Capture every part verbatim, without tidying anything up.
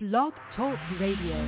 Blog Talk Radio.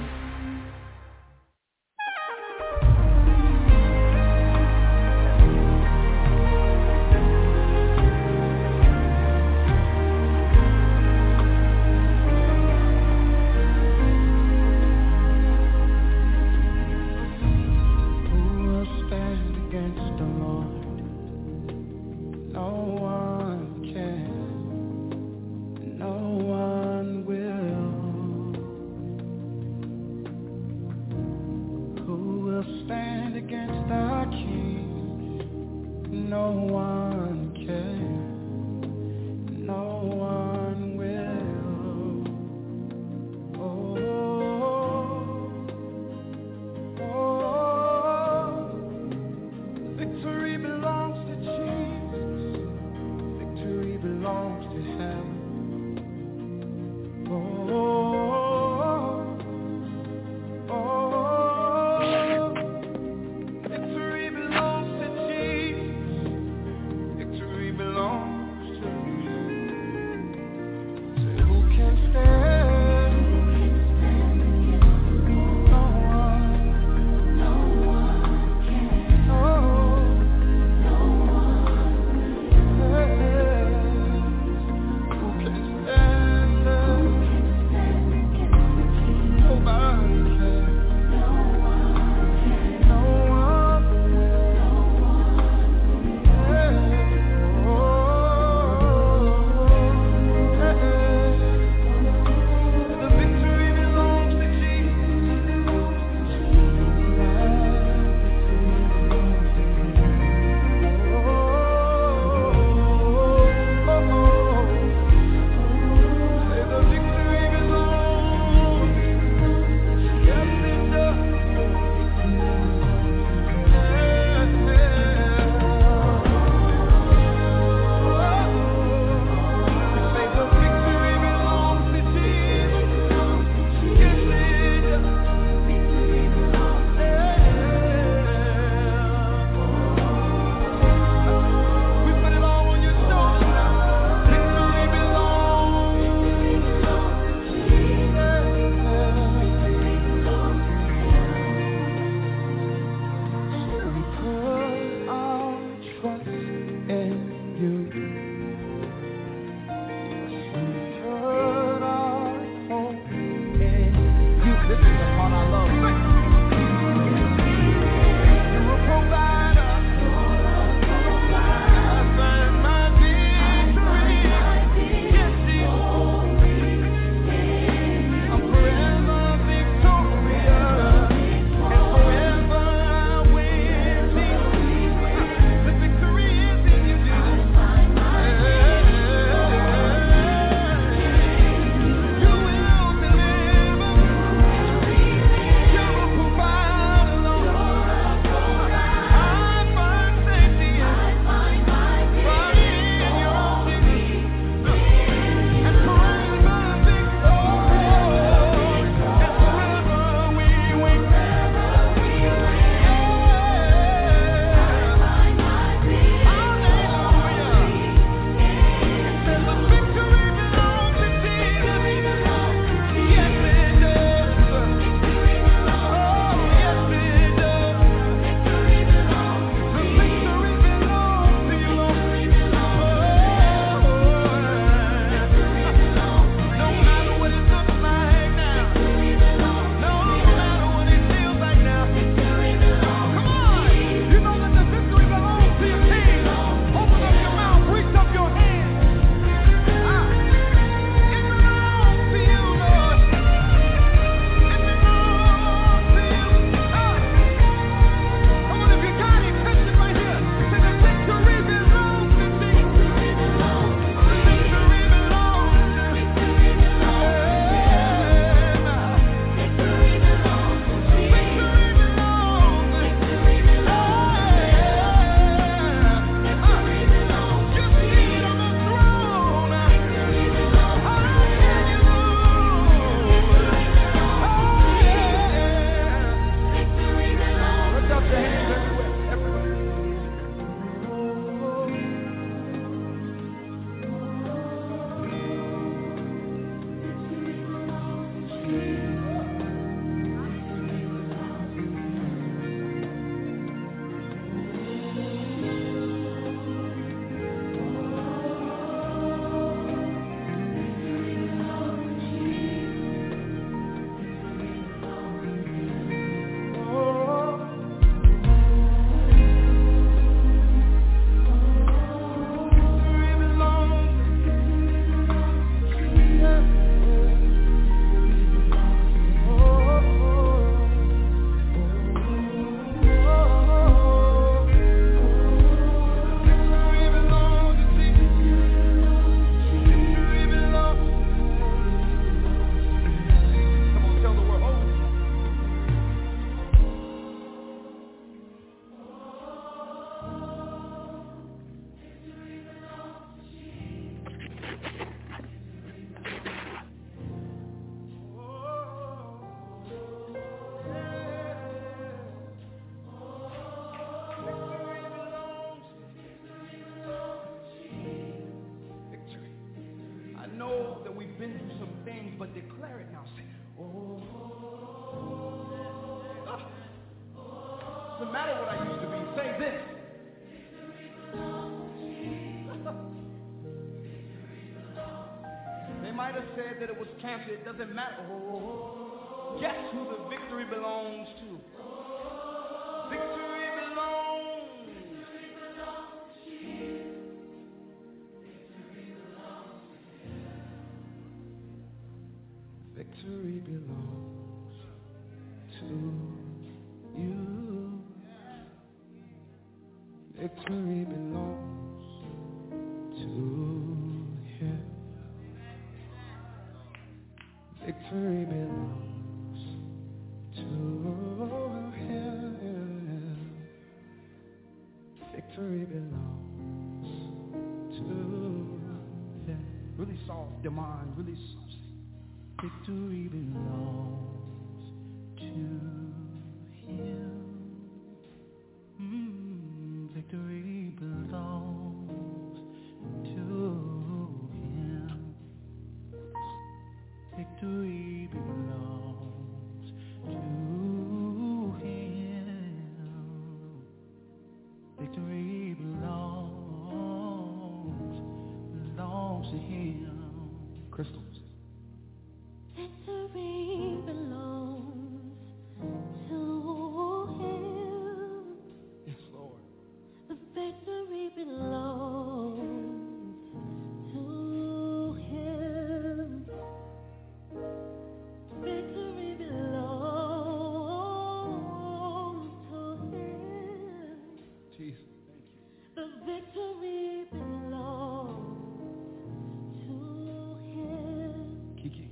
matter what I used to be. Say this. They might have said that it was cancer. It doesn't matter. Oh, guess who the victory belongs to? Victory belongs. Victory belongs to you. Victory belongs to him. Victory belongs to him. Victory belongs to him. Really soft, Demond, really soft. Victory belongs to him. Mm, victory belongs to him. Victory belongs to him. Victory belongs, belongs to him. Crystals. Victory belongs to him. Yes, Lord. The victory belongs to him. Victory belongs to him. Jesus, thank you. The victory belongs to him. Kiki.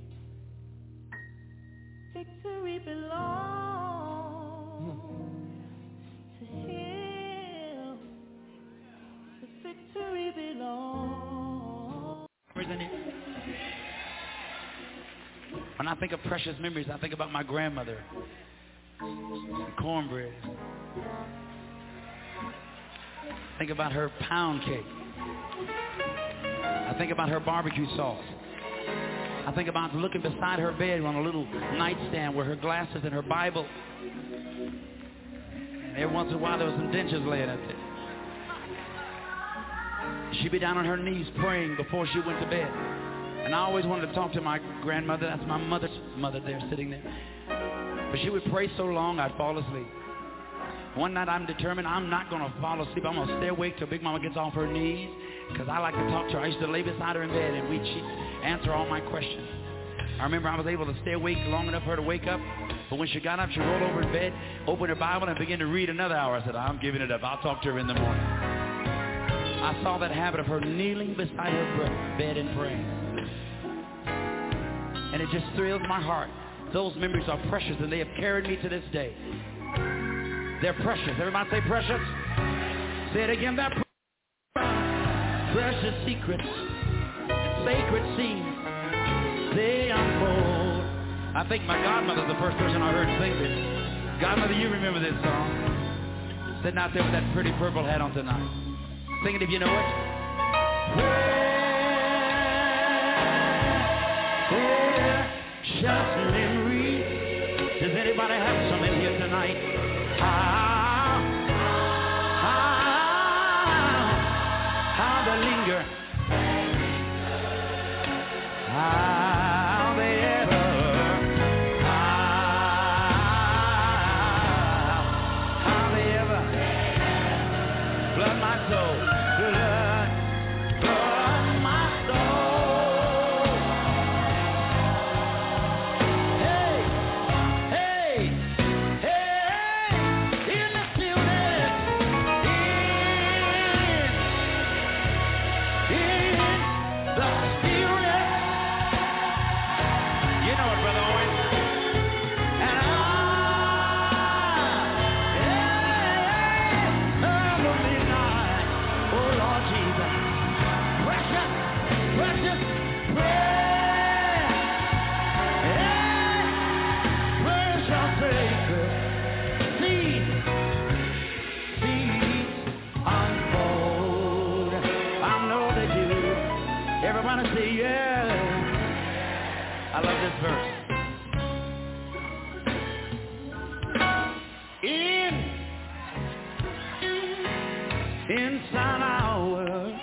Victory belongs to him. The victory belongs. When I think of precious memories, I think about my grandmother. Cornbread. I think about her pound cake. I think about her barbecue sauce. I think about looking beside her bed on a little nightstand with her glasses and her Bible. And every once in a while there was some dentures laying up there. She'd be down on her knees praying before she went to bed. And I always wanted to talk to my grandmother. That's my mother's mother there sitting there. But she would pray so long I'd fall asleep. One night I'm determined I'm not going to fall asleep. I'm going to stay awake till Big Mama gets off her knees because I like to talk to her. I used to lay beside her in bed and we'd answer all my questions. I remember I was able to stay awake long enough for her to wake up. But when she got up, she rolled over in bed, opened her Bible, and began to read another hour. I said, I'm giving it up. I'll talk to her in the morning. I saw that habit of her kneeling beside her bed and praying. And it just thrills my heart. Those memories are precious, and they have carried me to this day. They're precious. Everybody say precious. Say it again. They're precious secrets, sacred scenes, they unfold. I think my godmother's the first person I heard sing this. Godmother, you remember this song? Sitting out there with that pretty purple hat on tonight. Sing it if you know it. Precious memories. Does anybody have some in here tonight? How, how, how they linger. How they ever, how, how they ever flood my soul, flood, flood my soul. Hey, hey, hey, inside our words.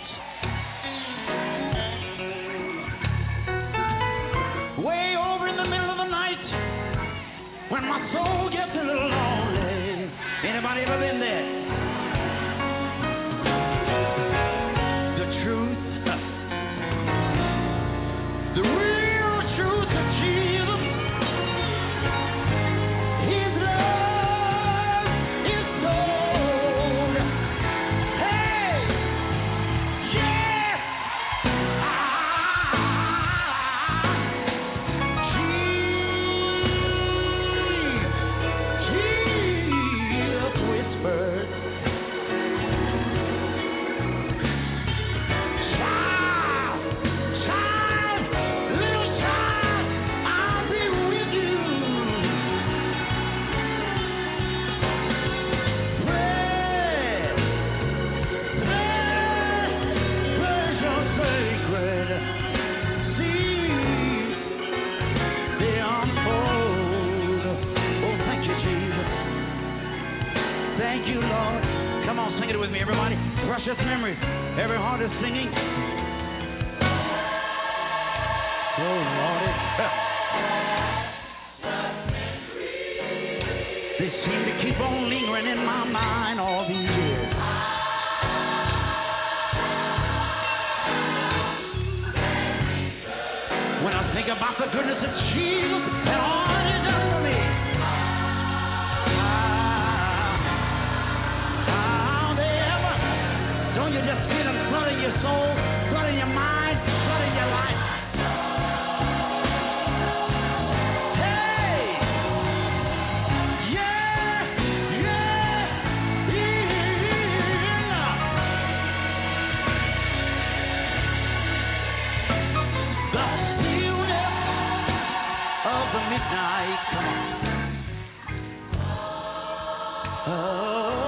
Way over in the middle of the night, when my soul gets a little lonely. Anybody ever been there? The truth, the real truth of Jesus, His love is told. Hey, yeah, Jesus, Jesus whispered. Thank you, Lord. Come on, sing it with me, everybody. Precious memories. Every heart is singing. Oh, Lordy. They seem to keep on lingering in my mind all these years. When I think about the goodness of Jesus and all that He's done for me. Don't you just feel Him flooding your soul, flooding your mind, flooding your life? Hey! Yeah! Yeah! Yeah! The stillness of the midnight. Come on. Oh.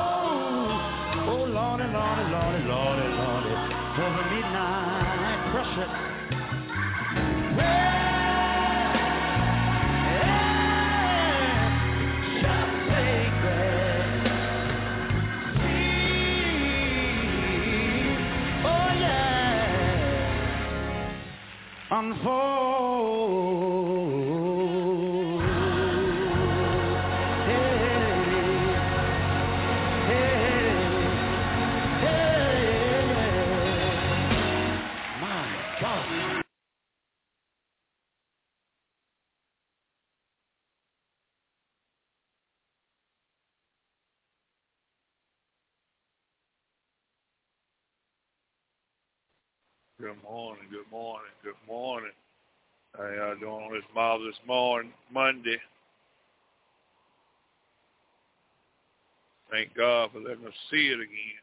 Lordy, Lordy, Lordy, Lordy, Lordy, for the midnight precious. Yeah, just sacred. See, oh yeah, unfold. Good morning, good morning, good morning. How y'all doing on this marvelous morning, Monday? Thank God for letting us see it again.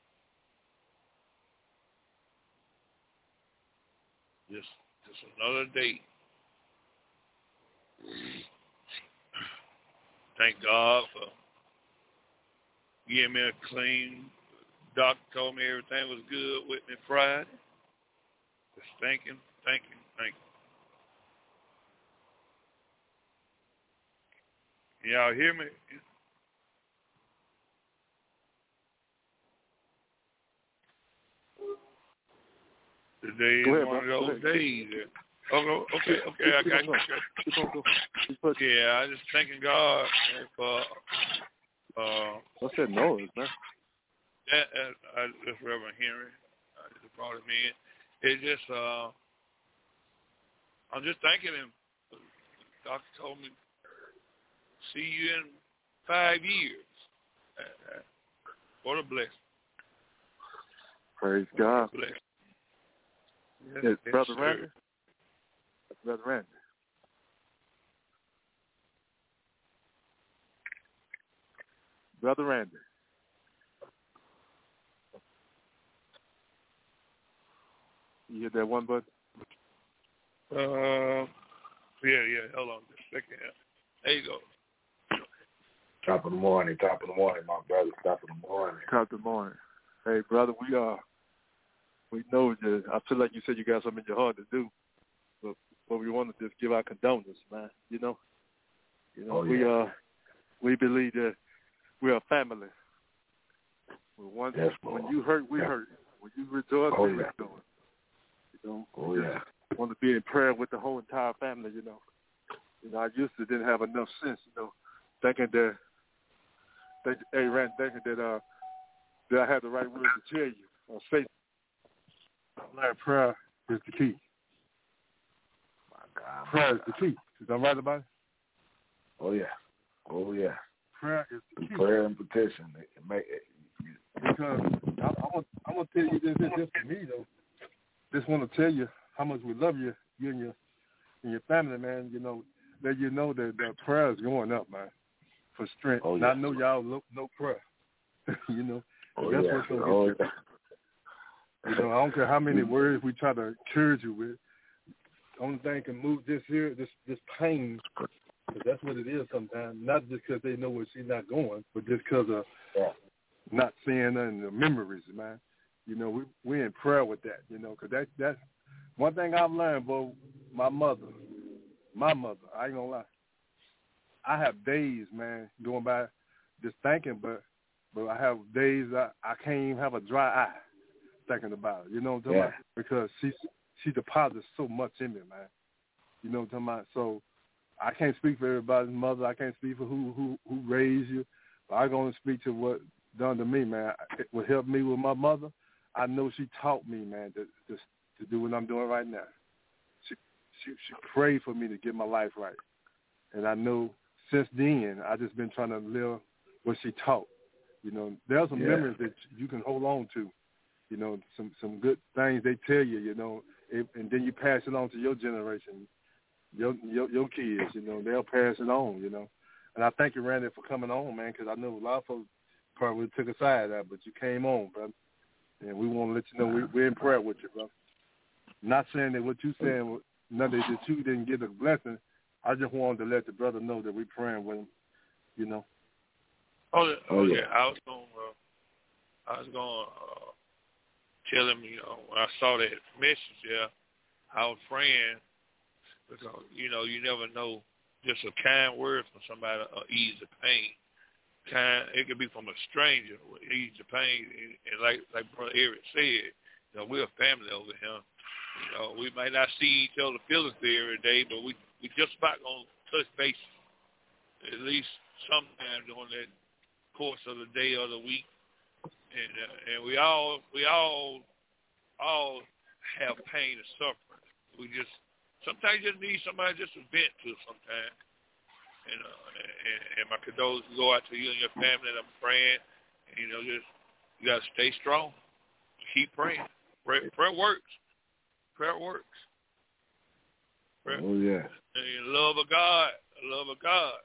Just, just another day. Thank God for giving me a clean. Doctor told me everything was good with me Friday. Just thank Him, thank Him, thank Him. Y'all hear me? Today is one of those days. Okay, okay, okay, I got you. Yeah, I just thanking God for uh what's that noise, man? That uh, I, that's Reverend Henry. I just brought him in. It's just uh I'm just thanking him. The doctor told me see you in five years. Uh, uh, what a blessing. Praise God. What a blessing. Yes, Yes, yes, Brother sir. Randy. Brother Randy. Brother Randy. You hit that one button? Uh, yeah, yeah. Hold on just a second. There you go. Top of the morning, top of the morning, my brother. Top of the morning. Top of the morning. Hey, brother, we are. We know that. I feel like you said you got something in your heart to do, but but we want to just give our condolences, man. You know, you know, oh, we yeah. uh we believe that we are family. When, one, yes, when you hurt, we yeah. hurt. When you rejoice, oh, we yeah. rejoice. You know, oh yeah. Want to be in prayer with the whole entire family. You know, you know, I used to didn't have enough sense. You know, thinking that, think, hey, Rand, thinking that uh, that I had the right words to tell you or say. Learn prayer is the key. My God. Prayer is the key. Is that right about it? Oh yeah. Oh yeah. Prayer is the key. Prayer and petition. It, it make it, Because I, I want, I want to tell you this, this, this for me though. Just want to tell you how much we love you, you and your, and your family, man. You know that you know that the prayer is going up, man, for strength. Oh, and yeah. I know y'all look no prayer. you know, oh, that's yeah. what's gonna oh, get you. Yeah. You know, I don't care how many words we try to encourage you with. The only thing can move this here, this this pain, because that's what it is sometimes. Not just because they know where she's not going, but just because of yeah. not seeing her in the memories, man. You know, we we in prayer with that. You know, because that that's one thing I've learned, bro. My mother, my mother, I ain't gonna lie. I have days, man, going by just thinking, but but I have days I, I can't even have a dry eye thinking about it. You know what I'm talking yeah. about? Because she she deposits so much in me, man. You know what I'm talking about? So I can't speak for everybody's mother. I can't speak for who who, who raised you. But I'm going to speak to what done to me, man. It would help me with my mother. I know she taught me, man, to, to to do what I'm doing right now. She she she prayed for me to get my life right, and I know since then I just been trying to live what she taught. You know, there's some yeah. memories that you can hold on to. You know, some some good things they tell you. You know, it, and then you pass it on to your generation, your your your kids. You know, they'll pass it on. You know, and I thank you, Randy, for coming on, man, because I know a lot of folks probably took a side of that, but you came on, brother. And we want to let you know we, we're in prayer with you, brother. Not saying that what you saying, nothing that you didn't get a blessing. I just wanted to let the brother know that we're praying with him, you know. Oh, yeah. Oh, yeah. I was going uh, I was going to uh, tell him, you know, when I saw that message there, I was praying because, you know, you never know, just a kind word from somebody will ease the pain. Kind, it could be from a stranger, ease the pain, and, and like like Brother Eric said, you know, we're a family over here. You know, we might not see each other physically every day, but we we just about gonna touch base at least sometime during that course of the day or the week, and uh, and we all we all all have pain and suffering. We just sometimes you just need somebody just to vent to sometimes. And, uh, and, and my condolences go out to you and your family. And I'm praying. And, you know, just you got to stay strong. Keep praying. Prayer, prayer works. Prayer works. Prayer. Oh, yeah. And the love of God, the love of God.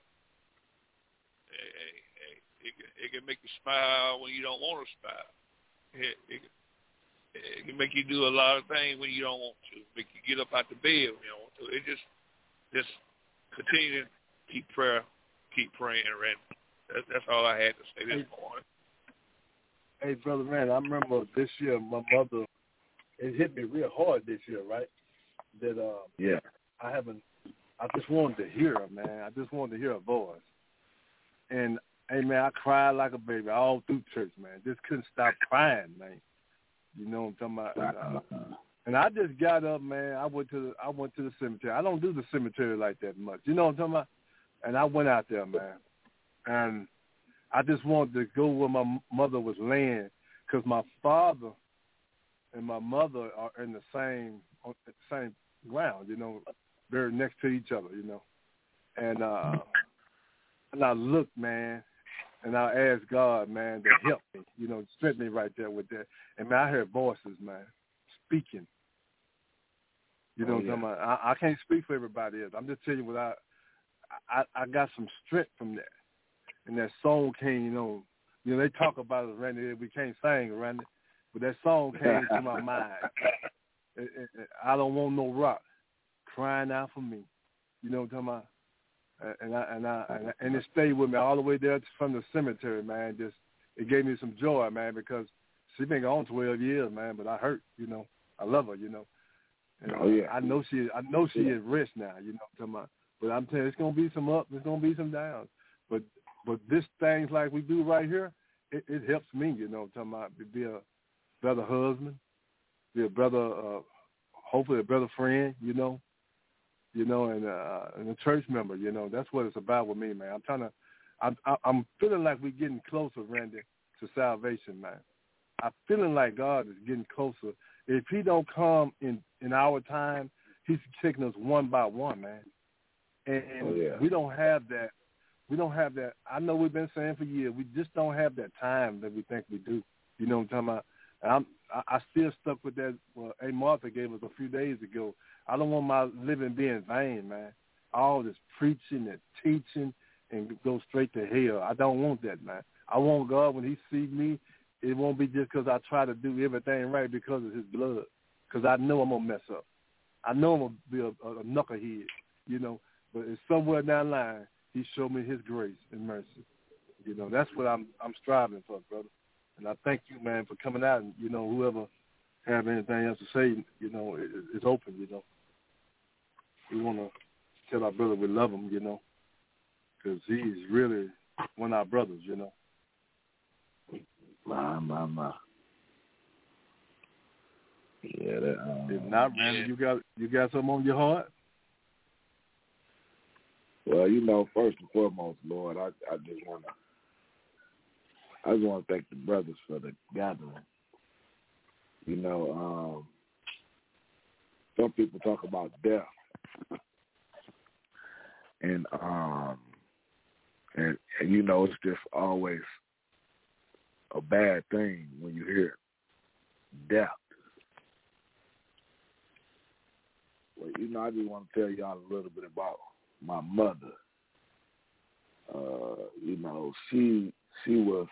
It, it, it, it can make you smile when you don't want to smile. It, it, it can make you do a lot of things when you don't want to. Make you get up out the bed when you don't want to. It just, just continue to keep prayer, keep praying, Randy. That, that's all I had to say this hey, morning. Hey, Brother Randy, I remember this year my mother, it hit me real hard this year, right? That uh, yeah. I haven't, I just wanted to hear her, man. I just wanted to hear her voice. And, hey, man, I cried like a baby all through church, man. Just couldn't stop crying, man. You know what I'm talking about? Uh, and I just got up, man. I went to the, I went to the cemetery. I don't do the cemetery like that much. You know what I'm talking about? And I went out there, man, and I just wanted to go where my mother was laying because my father and my mother are in the same on the same ground, you know, they're next to each other, you know. And uh, and I looked, man, and I asked God, man, to help me, you know, strengthen me right there with that. And, man, I heard voices, man, speaking. You know oh, what I'm yeah. talking about? I, I can't speak for everybody else. I'm just telling you what I, I, I got some strength from that. And that song came, you know, you know, they talk about it, Randy, we can't sing, Randy, but that song came to my mind. It, it, it, I don't want no rock, crying out for me. You know what I'm talking about? And I, and I, and, I, and it stayed with me all the way there from the cemetery, man. Just, it gave me some joy, man, because she been gone twelve years, man, but I hurt, you know. I love her, you know. And, oh, yeah. I know she, I know she is rich now, you know what I'm talking about. But I'm telling you, it's gonna be some up, there's gonna be some downs. But but this things like we do right here, it, it helps me, you know, talking about to be a better husband, be a brother, uh, hopefully a better friend, you know, you know, and, uh, and a church member, you know. That's what it's about with me, man. I'm trying to, I'm, I'm feeling like we're getting closer, Randy, to salvation, man. I'm feeling like God is getting closer. If he don't come in, in our time, he's taking us one by one, man. And, and oh, yeah. we don't have that. We don't have that. I know we've been saying for years, we just don't have that time that we think we do. You know what I'm talking about? And I'm, I, I still stuck with that. Well, A. Martha gave us a few days ago. I don't want my living be in vain, man. All this preaching and teaching and go straight to hell. I don't want that, man. I want God, when he sees me, it won't be just because I try to do everything right because of his blood, because I know I'm going to mess up. I know I'm going to be a, a, a knucklehead, you know, but it's somewhere down the line, he showed me his grace and mercy. You know, that's what I'm I'm striving for, brother. And I thank you, man, for coming out. And, you know, whoever have anything else to say, you know, it, it's open, you know. We want to tell our brother we love him, you know, because he's really one of our brothers, you know. My, my, my. Yeah, that, um, if not, Randy, yeah. you got you got something on your heart? Well, you know, first and foremost, Lord, I, I just want to, I just want to thank the brothers for the gathering. You know, um, some people talk about death, and um, and, and you know, it's just always a bad thing when you hear death. Well, you know, I just want to tell y'all a little bit about my mother. Uh, you know, she she was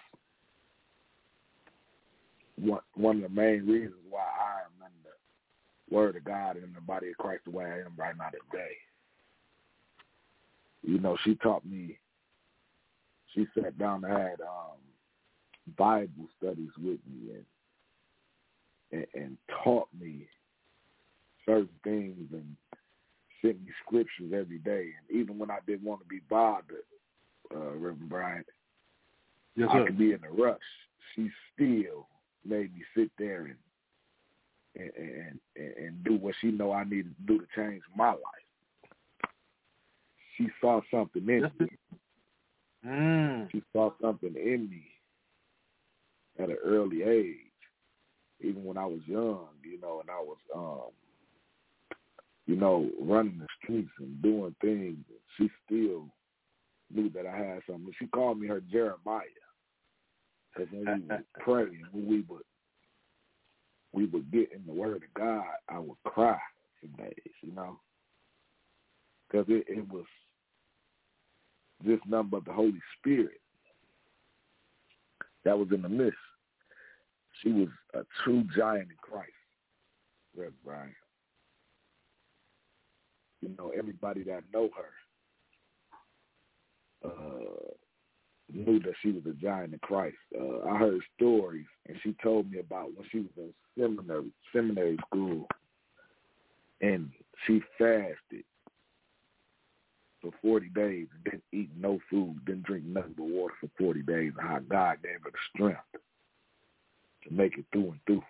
one one of the main reasons why I am in the Word of God and in the body of Christ the way I am right now today. You know, she taught me. She sat down and had um, Bible studies with me and, and and taught me certain things and sent me scriptures every day. And even when I didn't want to be bothered, uh, Reverend Bryant, yes, I sir. could be in a rush. She still made me sit there and and, and and do what she know I needed to do to change my life. She saw something in me. Mm. She saw something in me at an early age, even when I was young, you know, and I was, um, you know, running the streets and doing things. She still knew that I had something. She called me her Jeremiah. Because when we would pray and when we would, we would get in the Word of God, I would cry for days, you know. Because it, it was just nothing but the Holy Spirit that was in the midst. She was a true giant in Christ, Reverend Brian. You know, everybody that know her uh, knew that she was a giant in Christ. Uh, I heard stories, and she told me about when she was in seminary, seminary school, and she fasted for forty days and didn't eat no food, didn't drink nothing but water for forty days, and how God gave her the strength to make it through and through.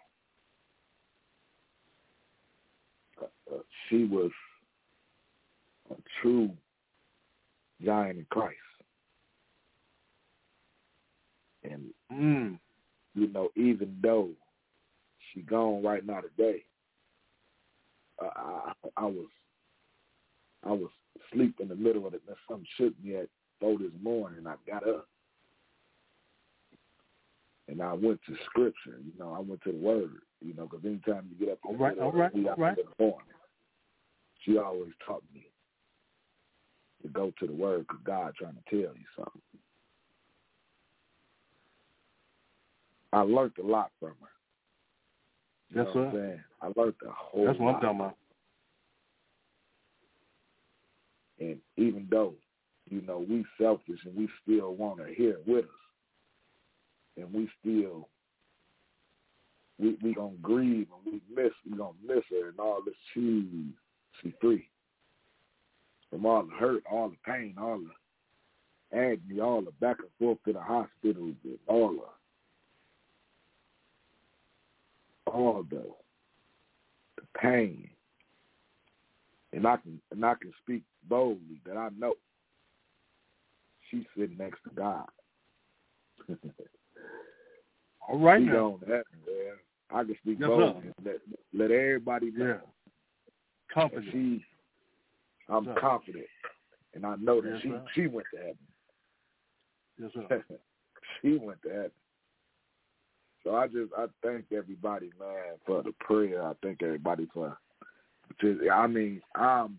Uh, uh, she was a true giant in Christ. And, mm. you know, even though she gone right now today, uh, I, I was I was asleep in the middle of it, and something shook me at four this morning, and I got up. And I went to Scripture, you know, I went to the Word, you know, because anytime you get up in the all right, middle all right, of the all right. morning, she always taught me to go to the Word because God trying to tell you something. I learned a lot from her. You Yes, know what sir. I'm saying? I learned a whole That's what I'm lot. talking about. And even though, you know, we selfish and we still want her here with us, and we still, we we gonna grieve and we miss, we gonna miss her and all this. She, she free from all the hurt, all the pain, all the agony, all the back and forth to the hospitals, and all the all the, the pain. And I can and I can speak boldly that I know she's sitting next to God. All right she now. on heaven, man. I can speak yes, boldly. Let, let everybody know. Yeah. Confident. She, I'm yes, confident, and I know that yes, she sir. she went to heaven. Yes, sir. She went to heaven. So I just I thank everybody, man, for the prayer. I thank everybody for. Just, I mean, I'm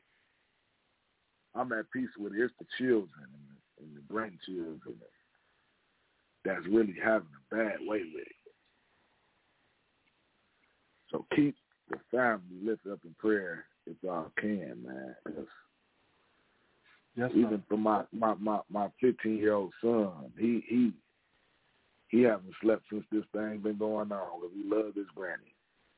I'm at peace with it. It's the children and the, and the grandchildren that's really having a bad way with it. So keep the family lifted up in prayer if y'all can, man. Cause yes, even sir. for my my my my fifteen year old son, he he he hasn't slept since this thing been going on. Cause he loved his granny,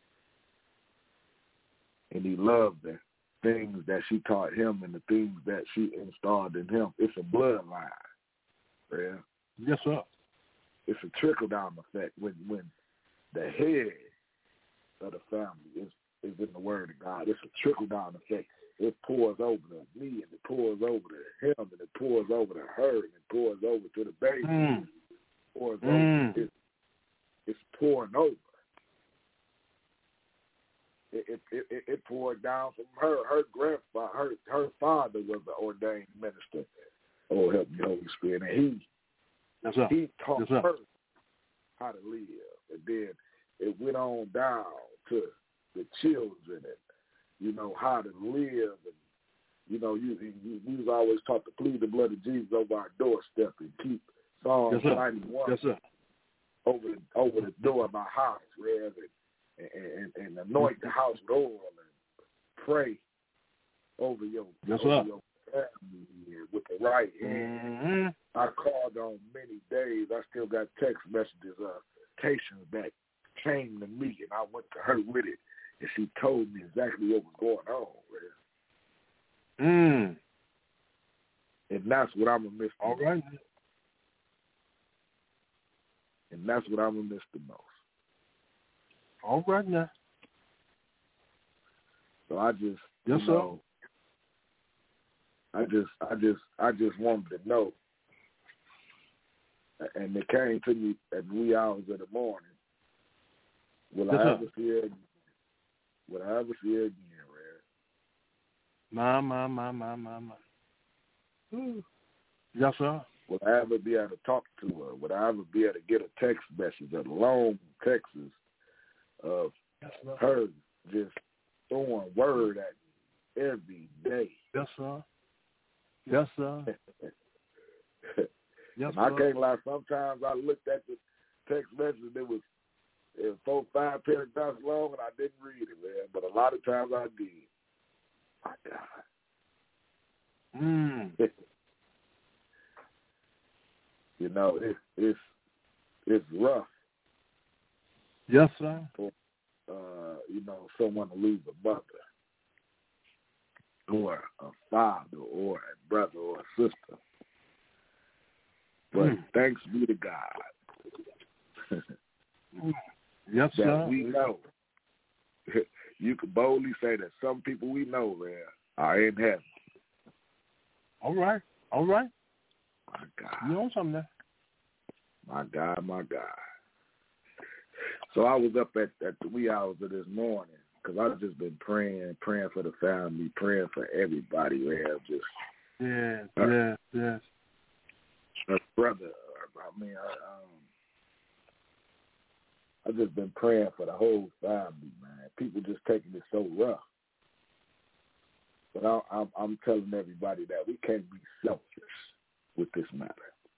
and he loved the things that she taught him and the things that she installed in him. It's a bloodline, man. Yes, sir. It's a trickle down effect when when the head of the family is, is in the Word of God. It's a trickle down effect. It pours over to me, and it pours over to him, and it pours over to her, and it pours over to the baby. Mm. It pours Mm. over. It, it's pouring over. It, it it it poured down from her. Her grandfather, her her father was an ordained minister. Oh, help me, Holy Spirit, and he yes, sir. he taught yes, sir. her how to live, and then it went on down to the children, and you know how to live, and you know you you, you was always taught to plead the blood of Jesus over our doorstep and keep Psalm yes, ninety-one yes, sir. over the, over the door of my house, Rev, and, and, and anoint the house with oil and pray over your, yes, over sir. your family with the right hand. Mm-hmm. I called on many days. I still got text messages of patients that came to me, and I went to her with it, and she told me exactly what was going on, Rev. Mm. And that's what I'm going to miss the All most. right. And that's what I'm going to miss the most. All right now. So I just, yes, you know, I just, I just, I just wanted to know. And it came to me at wee hours of the morning. Will yes, I sir. ever see her again? Will I ever see her again, Red? My, my, my, my, my, my. Ooh. Yes, sir. Will I ever be able to talk to her? Will I ever be able to get a text message, a long text of yes, sir. her just throwing word at me every day? Yes, sir. Yes, sir. Yes, and I sir. can't lie. Sometimes I looked at the text message and it was, it was four, five paragraphs long, and I didn't read it, man. But a lot of times I did. My God. Mm. You know, it's it's it's rough. Yes, sir. For uh, you know, someone to lose a mother, or a father, or a brother, or a sister. But mm. thanks be to God. Yes, that sir. we know. You can boldly say that some people we know, man, are in heaven. All right. All right. My God. You know something there. My God, my God. So I was up at, at the wee hours of this morning because I've just been praying, praying for the family, praying for everybody. We have just yes, uh, yes, yes. A brother. I mean, I, um, I've just been praying for the whole family, man. People just taking it so rough. But I, I'm, I'm telling everybody that we can't be selfish with this matter.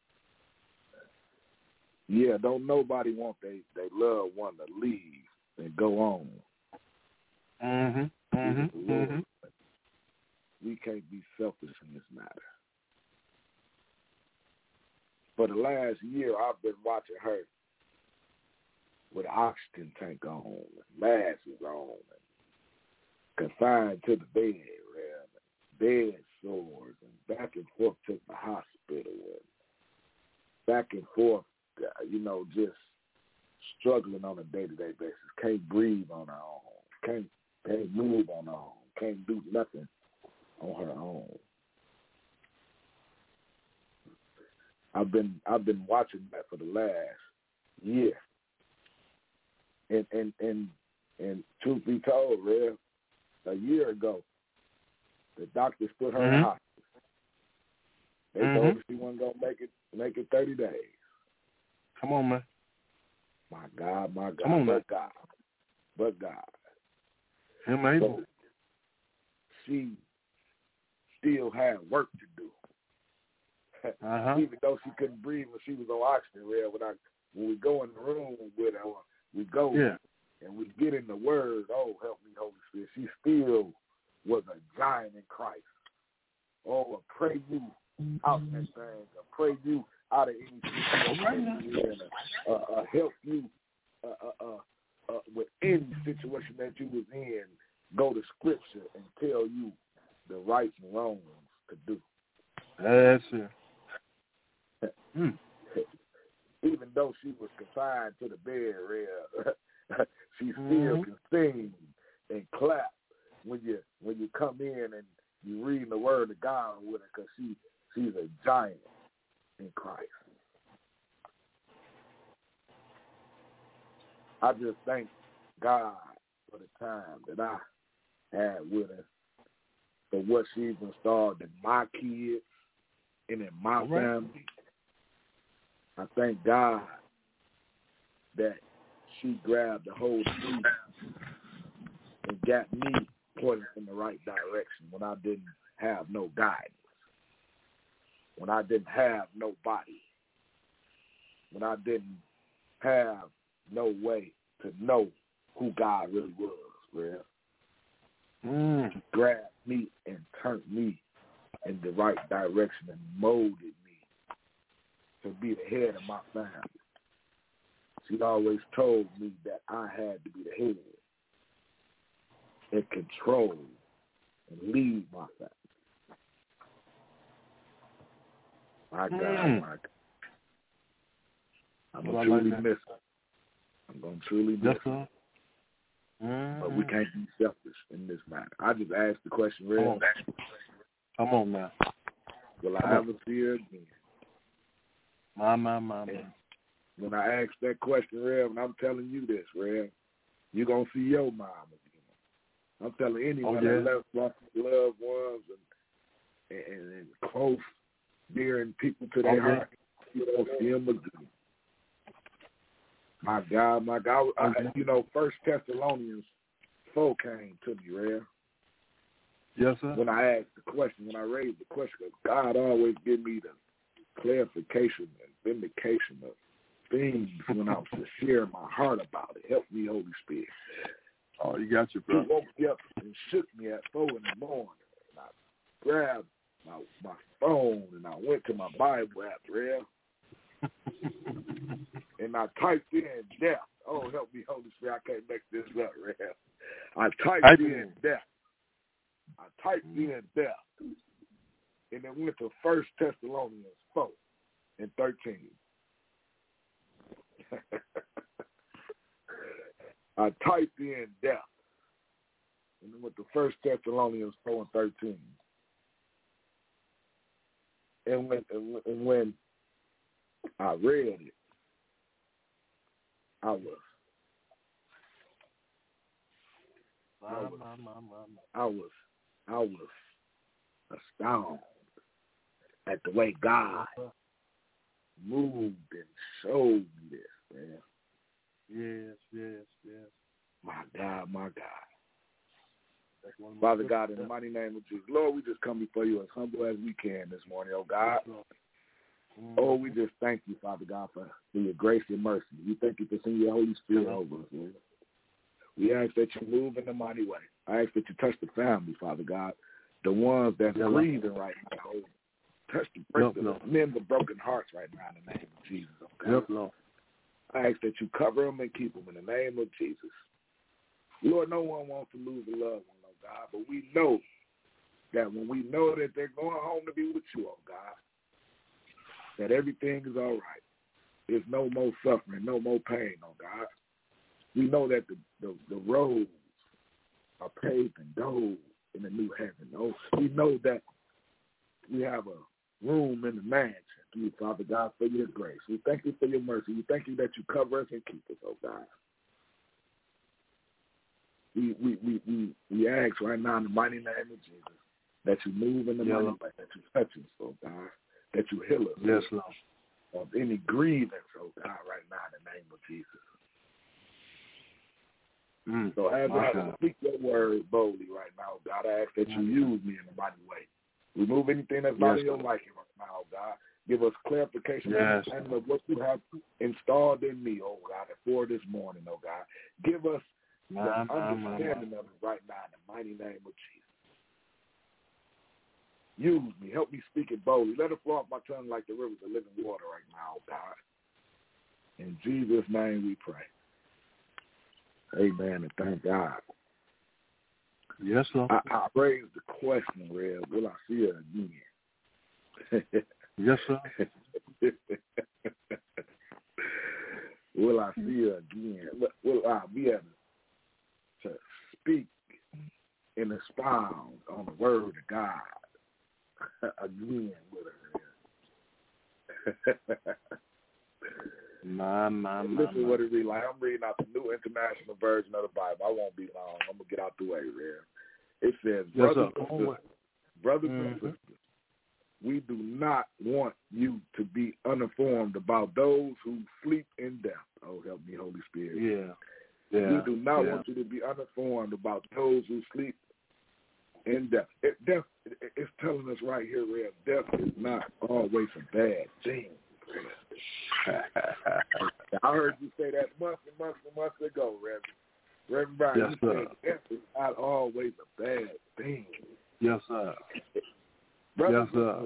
Yeah, don't nobody want they, they loved one to leave and go on. Mm-hmm, mm-hmm, mm-hmm. We can't be selfish in this matter. For the last year, I've been watching her with an oxygen tank on, and masks on, and confined to the bed, man, bed sores, and back and forth to the hospital. and forth, uh, you know, just struggling on a day-to-day basis. Can't breathe on her own. Can't, can't move on her own. Can't do nothing on her own. I've been I've been watching that for the last year. And and and, and truth be told, Rev, a year ago, the doctors put her mm-hmm. in hospice. They mm-hmm. told her she wasn't gonna make it make it thirty days. Come on, man. My God, my God, Come on, but man. God, but God. Him able. So she still had work to do. Uh-huh. Even though she couldn't breathe when she was on oxygen, Rev, when I when we go in the room with her, we go yeah. and we get in the Word. Oh, help me, Holy Spirit. She still was a giant in Christ. Oh, I pray you out that thing. I pray you out of any situation. Uh, uh, help you uh, uh, uh, uh, with any situation that you was in. Go to Scripture and tell you the rights and wrongs to do. That's it. Hmm. Even though she was confined to the bed, Rev, she still mm-hmm. can sing and clap when you when you come in and you read the Word of God with her, because she she's a giant in Christ. I just thank God for the time that I had with her, for what she's installed in my kids and in my right. family. I thank God that she grabbed a hold of me and got me pointed in the right direction when I didn't have no guidance, when I didn't have nobody, when I didn't have no way to know who God really was, Rev. Mm. She grabbed me and turned me in the right direction and molded me to be the head of my family. She always told me that I had to be the head and control and lead my family. My God, mm. my God. I'm Well, going to I truly like miss her. I'm going to truly miss yes, her. Mm. But we can't be selfish in this matter. I just asked the question, Rev. Come on, Come on now. Will Come I on. ever see her again? My, my, my, my. And when I ask that question, Rev, and I'm telling you this, Rev, you're going to see your mom again. I'm telling anyone oh, yeah. that left lost loved ones and, and, and close, dear and people to their oh, heart, you don't see them again. My God, my God. I, you know, First Thessalonians four came to me, Rev. Yes, sir. When I asked the question, when I raised the question, God always give me the clarification and vindication of things when I was to share my heart about it. Help me, Holy Spirit. Oh, you got your He brother. woke me up and shook me at four in the morning. And I grabbed my, my phone and I went to my Bible app, Rev. And I typed in death. Oh, help me, Holy Spirit. I can't make this up, Rev. I typed Type in in. death. I typed in death. And it went to First Thessalonians four and thirteen. I typed in death. And it went to First Thessalonians four and thirteen. And when, and when I read it, I was, I was, I was, I was astounded at the way God moved and showed me this, man. Yes, yes, yes. My God, my God. Father God, in the mighty name of Jesus, Lord, we just come before you as humble as we can this morning, oh God. Oh, we just thank you, Father God, for, for your grace and mercy. We thank you for sending your Holy Spirit over us, Lord. We ask that you move in a mighty way. I ask that you touch the family, Father God, the ones that's yeah, grieving right now. Oh, touch the, break, yep, the mend the broken hearts right now in the name of Jesus, oh God. Yep, Lord. I ask that you cover them and keep them in the name of Jesus. Lord, no one wants to lose a loved one, oh God, but we know that when we know that they're going home to be with you, oh God, that everything is all right. is no more suffering, no more pain, oh God. We know that the, the, the roads are paved in gold in the new heaven. Oh, we know that we have a room in the mansion. Thank you, Father God, for your grace. We thank you for your mercy. We thank you that you cover us and keep us, oh God. We we we we, we ask right now in the mighty name of Jesus that you move in the mighty way, that you touch us, oh God, that you heal us. Yes, Lord. Of any grievance, oh God, right now in the name of Jesus. Mm. So as I God. speak your word boldly right now, God, I ask that you use me in a mighty way. Remove anything that's not yes, in your liking right now, God. Give us clarification yes. and of what you have installed in me, oh God, for this morning, oh God. Give us the my, my, understanding my. of it right now in the mighty name of Jesus. Use me. Help me speak it boldly. Let it flow off my tongue like the rivers of living water right now, oh God. In Jesus' name we pray. Amen, and thank God. Yes, Lord. I, I raised the question, Rev. Will I see her again? Yes, sir. Will I see her again? Will I be able to speak and expound on the word of God again with her? My, my, my, Listen my. what it read like. I'm reading out the New International Version of the Bible. I won't be long. I'm going to get out the way, Rev. It says, Yes, brothers, sir. and sisters, brothers mm-hmm. and sisters, we do not want you to be uninformed about those who sleep in death. Oh, help me, Holy Spirit. Yeah. Yeah. We do not yeah. want you to be uninformed about those who sleep in death. It, death it's telling us right here, Rev, death is not always a bad thing. I heard you say that months and months and months ago, Reverend. Reverend Brian, yes, you sir. said death is not always a bad thing. Yes, sir. Brothers yes, sir.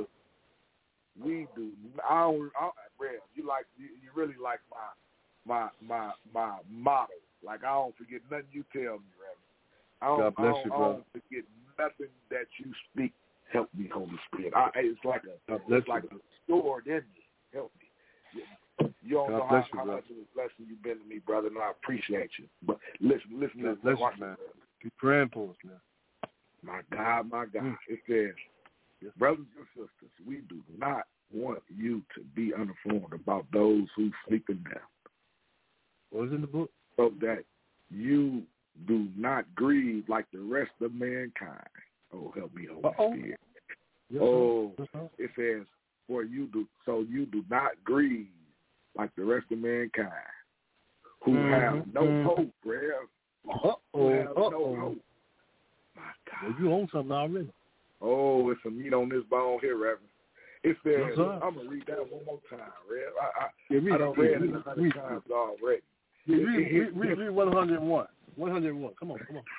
We do. I don't. I, Rev, you like you, you really like my my my my motto. Like I don't forget nothing you tell me, Reverend. I don't, God bless I don't, you, I brother. don't forget nothing that you speak. Help me, Holy Spirit. I, it's like a God bless it's like you. a sword in me. Help me. You don't God know bless how, you, how brother. much of a blessing you've been to me, brother, and I appreciate you. But listen, listen, God listen. bless Watch you, man. this, Keep praying for us, man. my God, my God. Mm. It says, yes. brothers and sisters, we do not want you to be uninformed about those who sleep in death. What is in the book? So that you do not grieve like the rest of mankind. Oh, help me, Holy Uh-oh. Spirit. Yes, oh, yes, it says, for you do, so you do not grieve like the rest of mankind, who mm-hmm. have no mm-hmm. hope, Rev. Uh-oh. Who have Uh-oh. no hope. My God. Well, you own something already. Oh, it's some meat on this bone here, Reverend. It says, yes, I'm going to read that one more time, Rev. I, I, yeah, read, I done read, read read, it a hundred read, times already. read, It, read, it, read, read, read one hundred one. one hundred one. Come on, come on.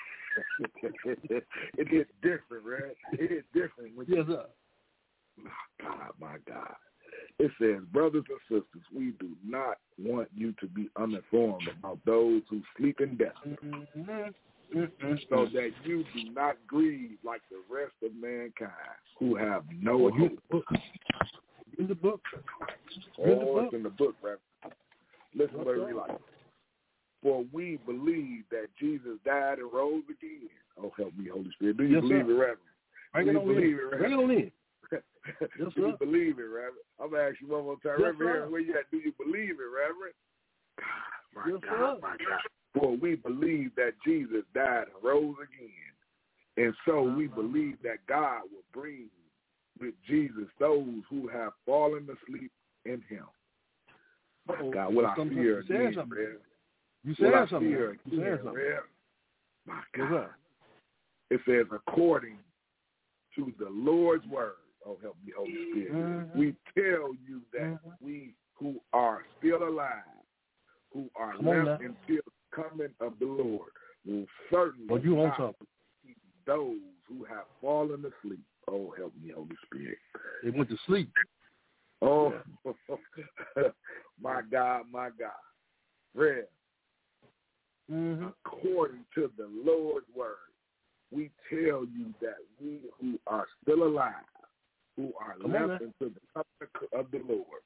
It is different, Rev. It is different. When yes, you, sir. My God, my God. It says, brothers and sisters, we do not want you to be uninformed about those who sleep in death, mm-hmm. Mm-hmm. so that you do not grieve like the rest of mankind who have no well, hope. In the book. Oh, in the book. It's in the book, Reverend. Listen to what it read like. For we believe that Jesus died and rose again. Oh, help me, Holy Spirit. Do you yes, believe sir. it, Reverend? Bring Do it you on believe in. it, Reverend? Bring it on in. Yes, do you sir. believe it, Reverend? I'm going to ask you one more time. Yes, Reverend, here, sir. where you at? Do you believe it, Reverend? God, my yes, God, sir. my God. For we believe that Jesus died and rose again. And so uh-huh. we believe that God will bring with Jesus those who have fallen asleep in him. My Uh-oh. God, will I Something- see her you said again, something. Rev? You Will I said something. see her You again, said something. Rev? My Yes, God. sir. It says, according to the Lord's word, oh, help me, Holy Spirit, mm-hmm. we tell you that mm-hmm. we who are still alive, who are Come on left now. until the coming of the Lord, will certainly well, you want not something. see those who have fallen asleep. Oh, help me, Holy Spirit. They went to sleep. Oh, yeah. My God, my God. Rev, mm-hmm. according to the Lord's word, we tell you that we who are still alive, who are Come left until the coming of the Lord,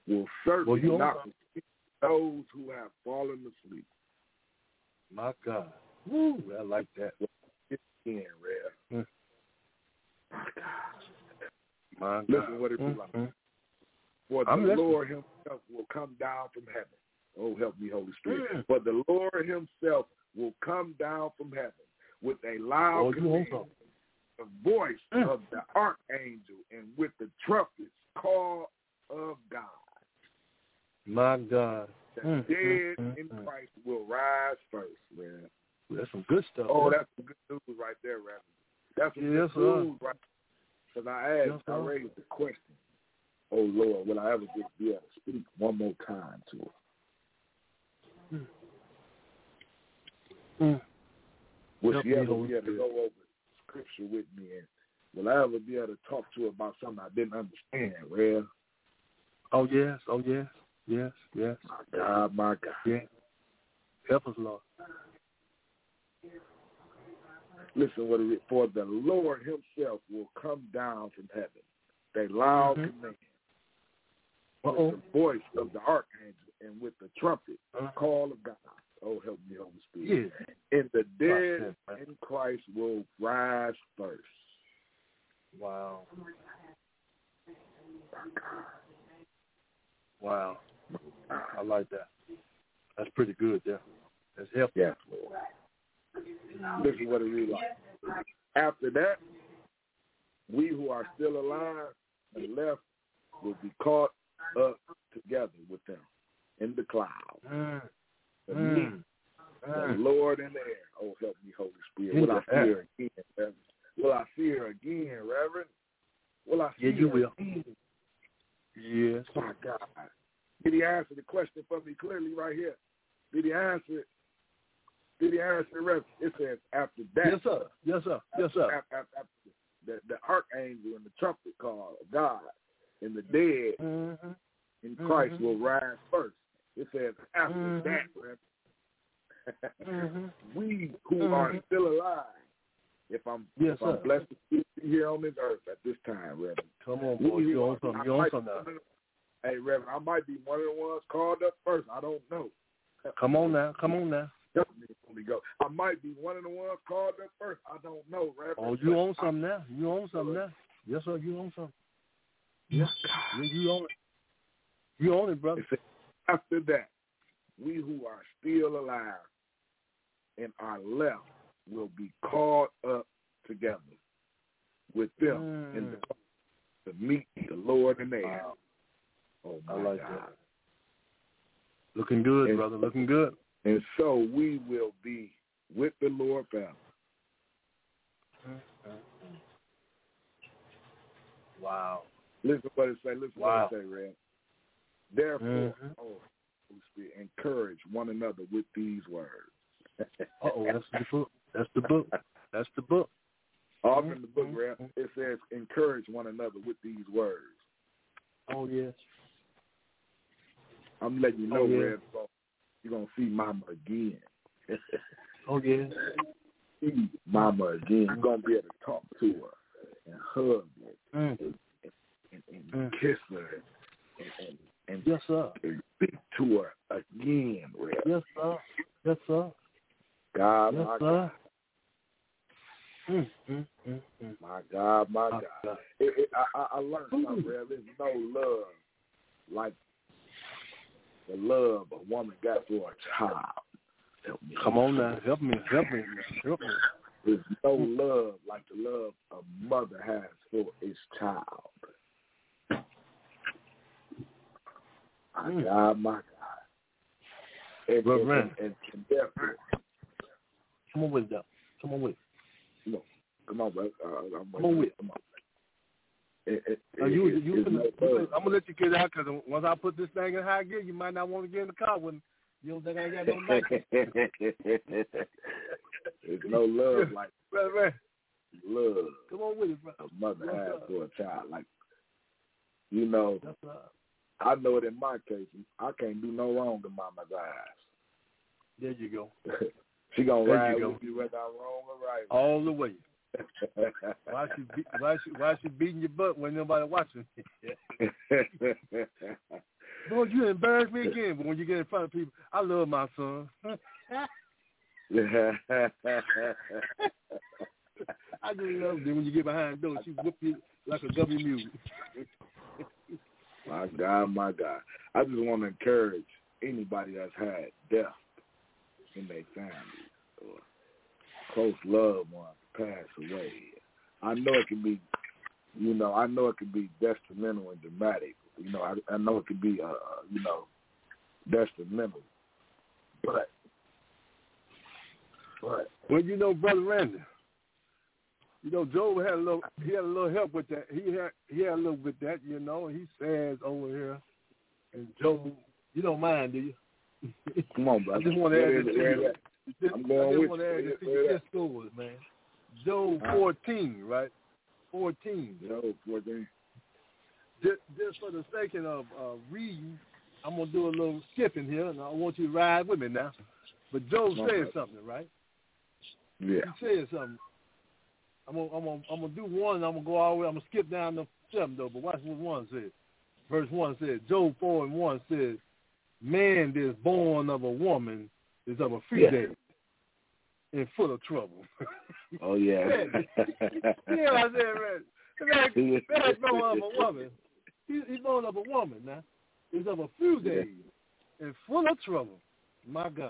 will certainly well, not forsake those who have fallen asleep. My God. Woo, I like that. Again, Rev. Mm. My God. My God. Listen what it be mm-hmm. like. For the I'm Lord himself will come down from heaven. Oh, help me, Holy Spirit. Mm. For the Lord himself will come down from heaven with a loud oh, command, the voice mm. of the archangel, and with the trumpets call of God. My God. The mm. dead mm. in mm. Christ will rise first, man. That's some good stuff. Oh, man. that's some good news right there, Reverend. That's some yes, good news right there. Because I asked, yes, I raised the question, oh, Lord, will I ever get be able to speak one more time to her? Mm. Mm. Will Help she me, ever Holy be able to Spirit. go over scripture with me? And will I ever be able to talk to her about something I didn't understand, Rev? Oh, yes. Oh, yes. Yes, yes. My God, my God. Yeah. Help us, Lord. Listen what it is. For the Lord himself will come down from heaven. They loud mm-hmm. command. Uh-oh. With the voice of the archangel and with the trumpet, uh-huh. call of God. Oh, help me, Holy Spirit. Yeah. And the dead wow. in Christ will rise first. Wow. Wow. I like that. That's pretty good there. That's helpful. Yes, Lord. This is what it is like. After that, we who are still alive and left will be caught up together with them in the clouds. Mm. The Mm. meet mm. the Lord in the air. Oh, help me, Holy Spirit. In Will I see air. her again, Reverend? Will I see her again, Reverend? Will I see yeah, you her will. again? Yes. My God. Did he answer the question for me clearly right here? Did he answer it? Did he answer it, Reverend? It says after that. Yes, sir. Yes, sir. Yes, sir. After, after, after the, the archangel and the trumpet call of God and the dead mm-hmm. in Christ mm-hmm. will rise first. It says after mm-hmm. that, Reverend. mm-hmm. we who mm-hmm. are still alive, if I'm, yes, if I'm sir. blessed to be here on this earth at this time, Reverend. Come on, boy. You on something. You on something now. Hey, Reverend, I might be one of the ones called up first. I don't know. Come on now. Come on now. Go. I might be one of the ones called up first. I don't know, Reverend. Oh, you own something now. You own something now. Yes, sir. You own something. Yes, yeah, you own it. You own it, brother. It says, after that, we who are still alive and are left will be called up together with them mm. in the to meet the Lord in the air. Wow. Oh, my I like God. that. Looking good, and, brother. Looking good. And so we will be with the Lord forever. Mm-hmm. Wow. Listen what it say. Listen wow. what it say, Red. Therefore, mm-hmm. oh, Spirit, encourage one another with these words. Uh-oh, that's the book. That's the book. That's the book. Off mm-hmm. in the book, Red, it says, encourage one another with these words. Oh, yes. I'm letting you know, oh, yeah. Red, so you're going to see Mama again. oh, yes. See Mama again. You're going to be able to talk to her and hug her mm. and, and, and mm. kiss her and, and, and, yes, sir. and speak to her again, Red. Yes, sir. Yes, sir. God, yes, my sir. God. Mm, mm, mm, mm. My God, my Oh, God. God. It, it, I, I learned something, Red. There's no love like the love a woman got for a child. Help me. Come on now. Help me. Help me. Help me. There's no love like the love a mother has for its child. My mm. God, my God. And, Well, and, and, and, and therefore, come on with that. Come on with it. No, come on, bro. Uh, I'm come on with it. Come on. It, it, Are you, it, you, no you, I'm gonna let you get out because once I put this thing in high gear, you might not want to get in the car when you don't think I got no light. There's no love like right, right. love. Come on with it, bro. A mother What's has up? for a child. Like, you know, That's up. I know it in my case. I can't do no wrong to Mama's eyes. There you go. She gonna there ride you go. with you whether I'm wrong or right. All the way. why she be, why she why she beating your butt when nobody watching? Lord, you embarrass me again. But when you get in front of people, I love my son. I just love them when you get behind the door. She whip you like a gummy mule. My God, my God. I just want to encourage anybody that's had death in their family or close loved ones pass away. I know it can be, you know, I know it can be detrimental and dramatic. You know, I, I know it can be, uh, you know, detrimental. But, but. Well, you know, Brother Randy, you know, Job had a little, he had a little help with that. He had, he had a little with that, you know. He says over here, and Job, you don't mind, do you? Come on, brother. I just want to add this to you. I'm going I just with want to add this to you. you. Just scores, man. Job fourteen, right? fourteen. Job fourteen. Just, just for the sake of uh, reading, I'm going to do a little skipping here, and I want you to ride with me now. But Job Come on, said brother. something, right? Yeah. He said something. I'm gonna, I'm gonna, I'm gonna do one. And I'm gonna go all the way. I'm gonna skip down to seven though. But watch what one said. Verse one said, Job four and one says, "Man that is born of a woman is of a female yeah. and full of trouble." Oh yeah. yeah, I said, man, man, man born of a woman. He, he's born of a woman now. He's of a few days yeah. and full of trouble. My God.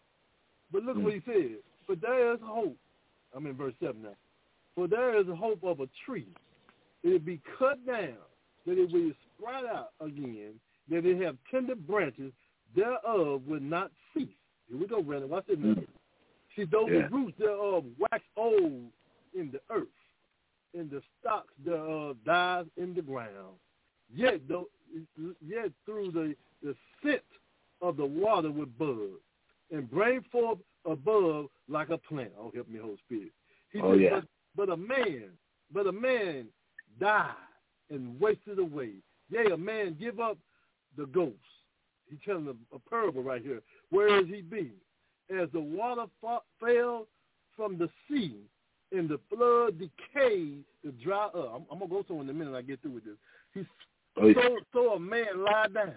But look mm. what he said. But there is hope. I'm in verse seven now. For there is a hope of a tree. It will be cut down, that it will sprout out again, that it have tender branches, thereof will not cease. Here we go, Brandon. Watch this now. Mm. See, though yeah. the roots thereof wax old in the earth, and the stalks thereof dies in the ground, yet though, yet through the, the scent of the water will bud, and bring forth above like a plant. Oh, help me, Holy Spirit. He oh, said, yeah. but, but a man, but a man died and wasted away. Yea, a man give up the ghost. He's telling a, a parable right here. Where is he be? As the water fa- fell from the sea, and the flood decayed to dry up. I'm, I'm going to go somewhere in a minute when I get through with this. He, oh, yeah. so, so a man lie down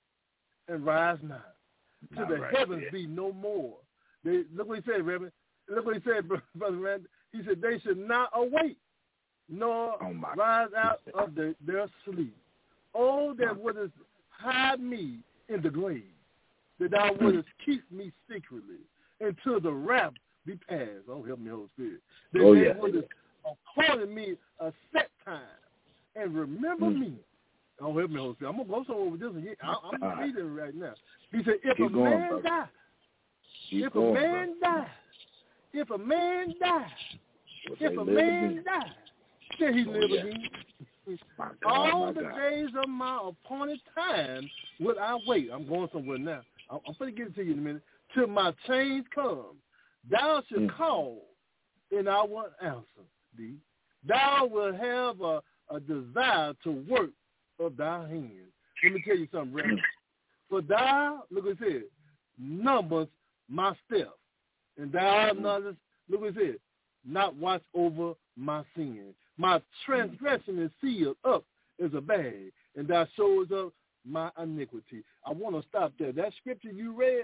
and rise not, till the right, heavens yeah. be no more. They, look what he said, Reverend. Look what he said, Brother Randy. He said, they should not awake, nor oh rise out of the, their sleep. Oh, that wouldest hide me in the grave, that thou wouldest keep me secretly until the wrath be past. Oh, help me, Holy Spirit. That oh, they yeah. wouldest appointed me a set time and remember mm. me. Oh, help me, Holy Spirit. I'm going to go somewhere with this one. I'm uh, reading it right now. He said, if Keep a going, man brother. die, Keep if going, a man brother. die, if a man die, well, if a man again. die, then he oh, live yeah. again. God, All the God. days of my appointed time would I wait. I'm going somewhere now. I'm, I'm going to get it to you in a minute. Till my change come, thou shalt mm. call, and I will answer thee. Thou will have a, a desire to work of thy hands. Let me tell you something, brother. Mm. For thou, look what it said, numbers my steps, and thou mm. knowledge, look what it said, not watch over my sin. My transgression is sealed up as a bag, and thou showest up my iniquity. I want to stop there. That scripture you read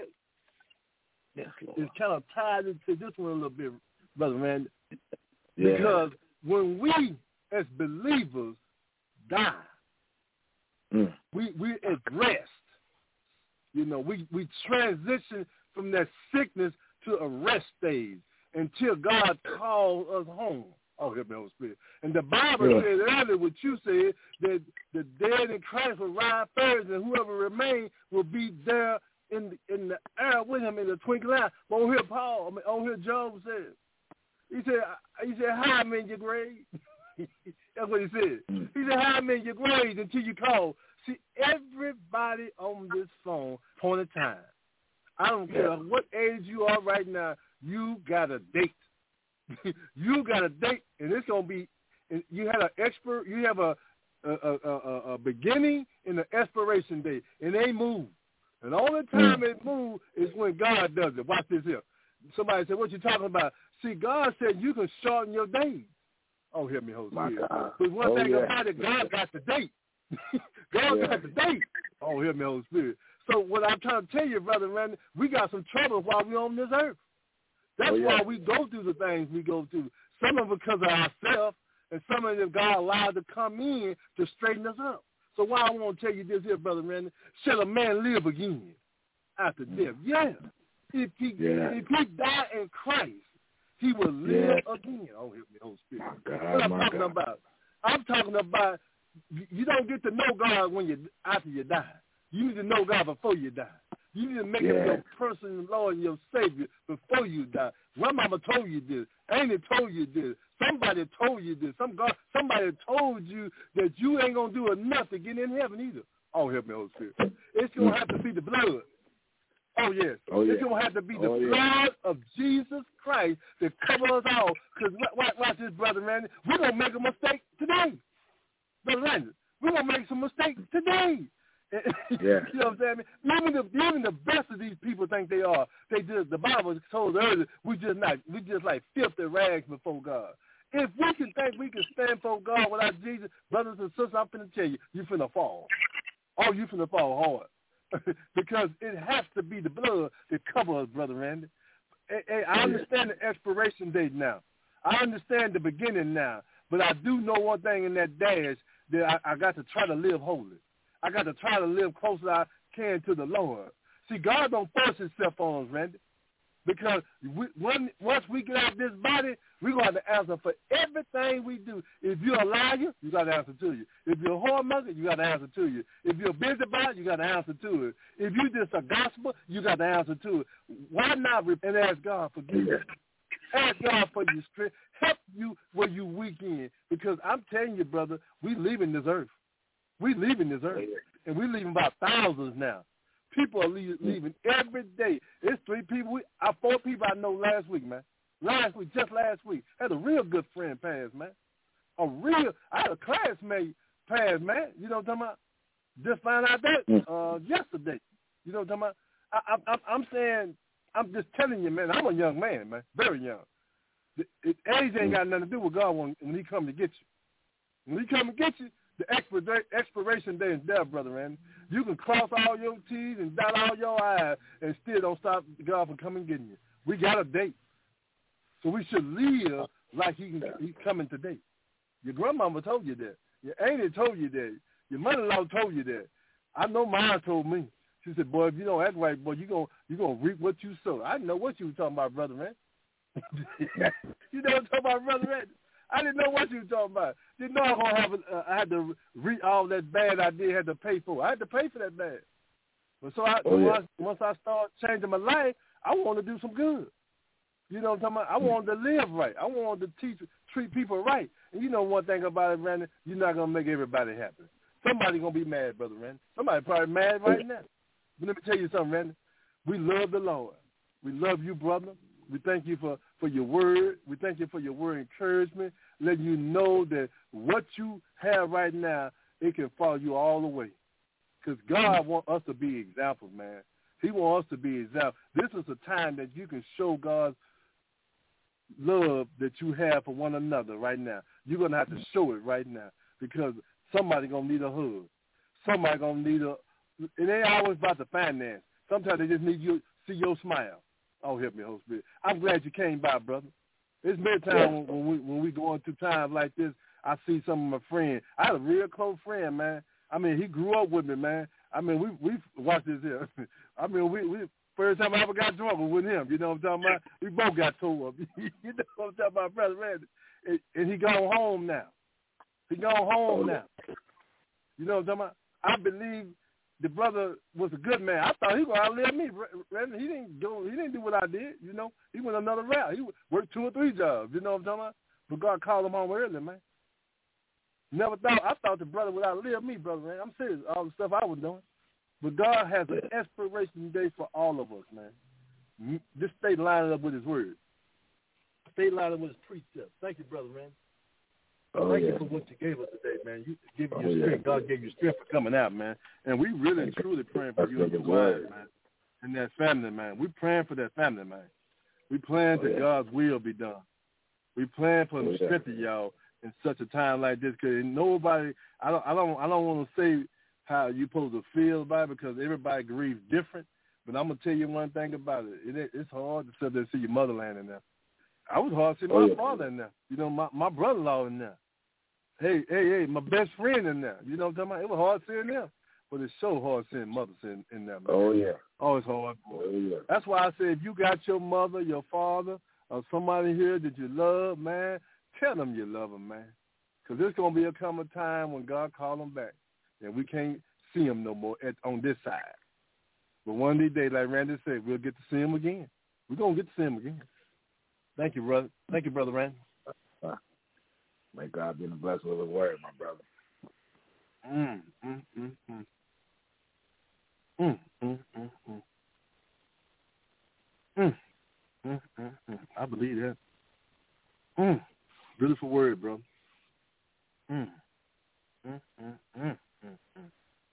yes, Lord. is kind of tied into this one a little bit, Brother Randy. Yeah. Because when we as believers die, mm. we we at rest. You know, we, we transition from that sickness to a rest stage until God calls us home. Oh, help me, Holy Spirit. And the Bible yeah. said earlier what you said, that the dead in Christ will rise first, and whoever remains will be there in the, in the air with him in the twinkling eye. But on here, Paul, I mean, on here, Job said, he said, he said, hide me in your grave. That's what he said. Mm. He said, hide me in your grave until you call. See, everybody on this phone, point of time. I don't care yeah. what age you are right now, you got a date. You got a date, and it's gonna be. You had an expert. You have a a, a, a, a beginning and an expiration date, and they move. And the only time mm. it moves is when God does it. Watch this here. Somebody said, "What you talking about?" See, God said you can shorten your days. Oh, hear me, Holy Spirit. But one oh, thing yeah. about it, God got the date. God yeah. got the date. Oh, hear me, Holy Spirit. So what I'm trying to tell you, Brother Randy, we got some trouble while we're on this earth. That's oh, yeah. why we go through the things we go through. Some of it because of ourselves, and some of it God allowed to come in to straighten us up. So why I want to tell you this here, Brother Randy, shall a man live again after death? Yeah. If he, yeah. if he died in Christ, he will live yeah. again. Oh, help me, Holy Spirit. God, what I'm talking God. about? I'm talking about you don't get to know God when you after you die. You need to know God before you die. You need to make yeah. him your personal Lord and your Savior before you die. My mama told you this. Auntie told you this. Somebody told you this. Some God, somebody told you that you ain't going to do enough to get in heaven either. Oh, help me, Holy Spirit. It's going to have to be the blood. Oh, yes. Oh, yeah. It's going to have to be the oh, blood yeah. of Jesus Christ that covers us all. Because watch, watch this, Brother Randy. We're going to make a mistake today. Brother Randy, we're going to make some mistakes today. Yeah. You know what I'm saying? Even the, even the best of these people think they are. They just, the Bible told us earlier, we just not, we just like filthy rags before God. If we can think we can stand before God without Jesus, brothers and sisters, I'm finna tell you, you finna fall. Oh, you finna fall hard. Because it has to be the blood that covers us, Brother Randy. And, and I understand the expiration date now. I understand the beginning now. But I do know one thing in that dash, that I, I got to try to live holy. I got to try to live close as I can to the Lord. See, God don't force himself on us, Randy. Because we, when, once we get out of this body, we're going to have to answer for everything we do. If you're a liar, you got to answer to you. If you're a whoremonger, you got to answer to you. If you're a busybody, you got to answer to it. If you just a gospel, you got to answer to it. Why not repent and ask God for forgiveness? Ask God for your strength. Help you where you weak in. Because I'm telling you, brother, we leaving this earth. We leaving this earth. And we leaving about thousands now. People are leaving, leaving every day. It's three people. We, uh, four people I know last week, man. Last week, just last week. I had a real good friend pass, man. A real, I had a classmate pass, man. You know what I'm talking about? Just found out that uh, yesterday. You know what I'm talking about? I, I, I'm saying, I'm just telling you, man, I'm a young man, man, very young. It, it, age ain't got nothing to do with God when, when he come to get you. When he come to get you, the expir- expiration day is there, brother, man. You can cross all your T's and dot all your I's and still don't stop God from coming and getting you. We got a date. So we should live like he can, he's coming today. Your grandmama told you that. Your auntie told you that. Your mother-in-law told you that. I know mine told me. She said, boy, if you don't act right, boy, you're going you gonna reap what you sow. I didn't know what you were talking about, brother, man. You know what I'm talking about, brother, man? I didn't know what you were talking about. Didn't know I was gonna have. A, uh, I had to read all that bad I did. Had to pay for. I had to pay for that bad. But so I, oh, yeah. once, once I started changing my life, I wanted to do some good. You know what I'm talking about? I wanted to live right. I wanted to teach, treat people right. And you know one thing about it, Randy, you're not gonna make everybody happy. Somebody gonna be mad, brother Randy. Somebody probably mad right now. But let me tell you something, Randy. We love the Lord. We love you, brother. We thank you for, for your word. We thank you for your word encouragement, letting you know that what you have right now, it can follow you all the way. Because God wants us to be examples, man. He wants us to be examples. This is a time that you can show God's love that you have for one another right now. You're going to have to show it right now because somebody's going to need a hug. Somebody's going to need a – it ain't always about the finance. Sometimes they just need you to see your smile. Oh, help me, Holy Spirit. I'm glad you came by, brother. It's many times when we when we going through times like this, I see some of my friends. I had a real close friend, man. I mean, he grew up with me, man. I mean, we we watch this here. I mean, we we first time I ever got drunk was with him. You know what I'm talking about? We both got tore up. You know what I'm talking about, brother Randy? And, and he gone home now. He gone home now. You know what I'm talking about? I believe the brother was a good man. I thought he was gonna outlive me. Randy, he didn't go. He didn't do what I did. You know, he went another route. He worked two or three jobs. You know what I'm talking about? But God called him home early, man. Never thought. I thought the brother would outlive me, brother. Man, I'm serious. All the stuff I was doing. But God has an expiration day for all of us, man. Just stay lined up with His word. Stay lined up with His precepts. Thank you, brother, man. Oh, Thank yeah. you for what you gave us today, man. You give you Oh, strength. yeah. God gave you strength for coming out, man. And we really and truly praying for That's you and your good. wife, man, and that family, man. We praying for that family, man. We praying Oh, that yeah. God's will be done. We praying for Oh, the yeah. strength of y'all in such a time like this. Because nobody, I don't, I don't, I don't want to say how you supposed to feel about it because everybody grieves different. But I'm gonna tell you one thing about it. it it's hard to sit there and see your motherland in there. I was hard to see my oh, yeah. father in there. You know, my, my brother-in-law in there. Hey, hey, hey, my best friend in there. You know what I'm talking about? It was hard seeing them. But it's so hard seeing mothers in, in there, man. Oh, yeah. Oh, it's hard. Boy. Oh, yeah. That's why I say if you got your mother, your father, or somebody here that you love, man, tell them you love them, man. Because there's going to be a come a time when God call them back, and we can't see them no more at, on this side. But one of these days, like Randy said, we'll get to see them again. We're going to get to see them again. Thank you, brother. Thank you, Brother Randy. Uh, may God be blessed with his word, my brother. Mm, mm, mm, mm. Mm, mm, mm, mm. Mm, mm, mm, mm. I believe that. Mm. Beautiful word, bro. Mm. Mm, mm, mm, mm, mm.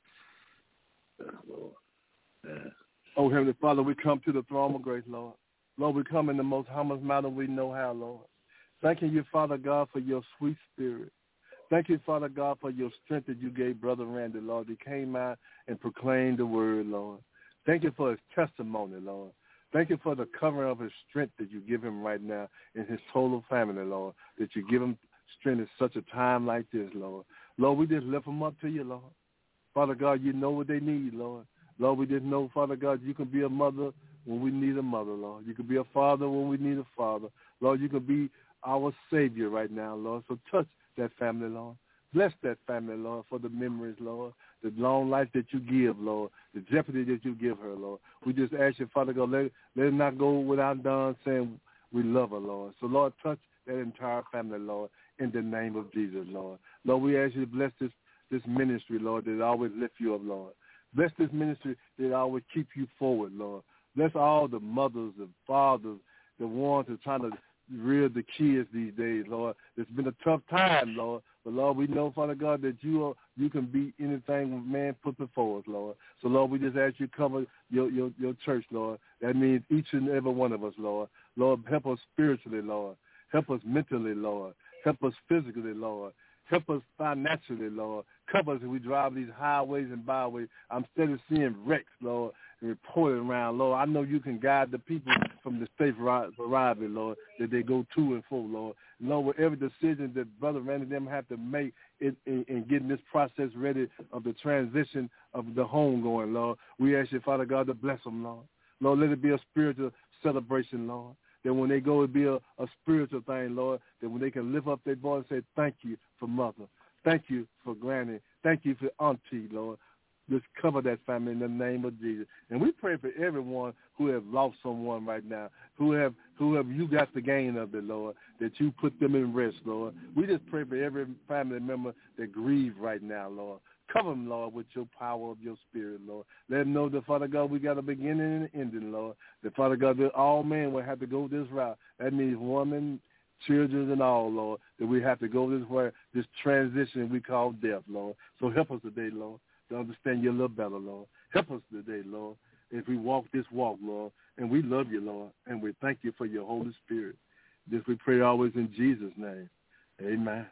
Yes, Lord. Yes. Oh, Heavenly Father, we come to the throne of grace, Lord. Lord, we come in the most humble manner we know how, Lord. Thanking you, Father God, for your sweet spirit. Thank you, Father God, for your strength that you gave Brother Randy, Lord. He came out and proclaimed the word, Lord. Thank you for his testimony, Lord. Thank you for the covering of his strength that you give him right now in his total family, Lord, that you give him strength at such a time like this, Lord. Lord, we just lift them up to you, Lord. Father God, you know what they need, Lord. Lord, we just know, Father God, you can be a mother when we need a mother, Lord. You can be a father when we need a father. Lord, you can be our Savior right now, Lord. So touch that family, Lord. Bless that family, Lord, for the memories, Lord, the long life that you give, Lord, the jeopardy that you give her, Lord. We just ask you, Father God, let, let it not go without done saying we love her, Lord. So, Lord, touch that entire family, Lord, in the name of Jesus, Lord. Lord, we ask you to bless this, this ministry, Lord, that always lift you up, Lord. Bless this ministry that always keep you forward, Lord. Bless all the mothers and fathers, the ones that are trying to rear the kids these days, Lord. It's been a tough time, Lord. But, Lord, we know, Father God, that you are, you can beat anything man put before us, Lord. So, Lord, we just ask you to cover your, your, your church, Lord. That means each and every one of us, Lord. Lord, help us spiritually, Lord. Help us mentally, Lord. Help us physically, Lord. Help us financially, Lord. Cover us as we drive these highways and byways. I'm steady seeing wrecks, Lord, and reporting around, Lord. I know you can guide the people from the safe arrival, Lord, that they go to and fro, Lord. Lord, whatever decision that Brother Randy and them have to make in, in, in getting this process ready of the transition of the home going, Lord, we ask you, Father God, to bless them, Lord. Lord, let it be a spiritual celebration, Lord. That when they go, it be a, a spiritual thing, Lord, that when they can lift up their voice and say, thank you for mother. Thank you for granny. Thank you for auntie, Lord. Just cover that family in the name of Jesus. And we pray for everyone who have lost someone right now, who have who have you got the gain of it, Lord, that you put them in rest, Lord. We just pray for every family member that grieve right now, Lord. Cover them, Lord, with your power of your spirit, Lord. Let them know that, Father God, we got a beginning and an ending, Lord. That, Father God, that all men will have to go this route. That means women, children, and all, Lord, that we have to go this way, this transition we call death, Lord. So help us today, Lord, to understand you a little better, Lord. Help us today, Lord, as we walk this walk, Lord. And we love you, Lord, and we thank you for your Holy Spirit. This we pray always in Jesus' name. Amen.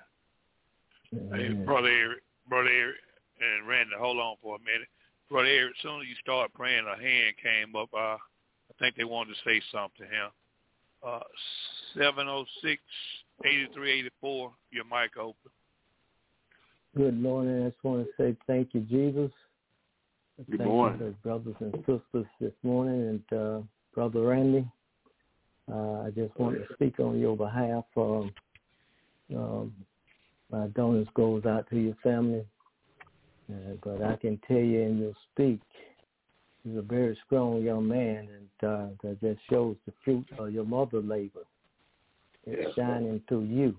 Hey, Brother Eric, Brother Eric, and Randy, hold on for a minute. Brother Eric, as soon as you start praying, a hand came up. Uh, I think they wanted to say something here. Uh, seven oh six, eighty-three eighty-four, your mic open. Good morning. I just want to say thank you, Jesus. Good thank morning. you, brothers and sisters, this morning. And uh, Brother Randy, uh, I just want to speak on your behalf. Um, um, my donuts goes out to your family. Uh, but I can tell you in your speak, he's a very strong young man, and uh, that just shows the fruit of your mother labor. It's yes, shining Lord. Through you.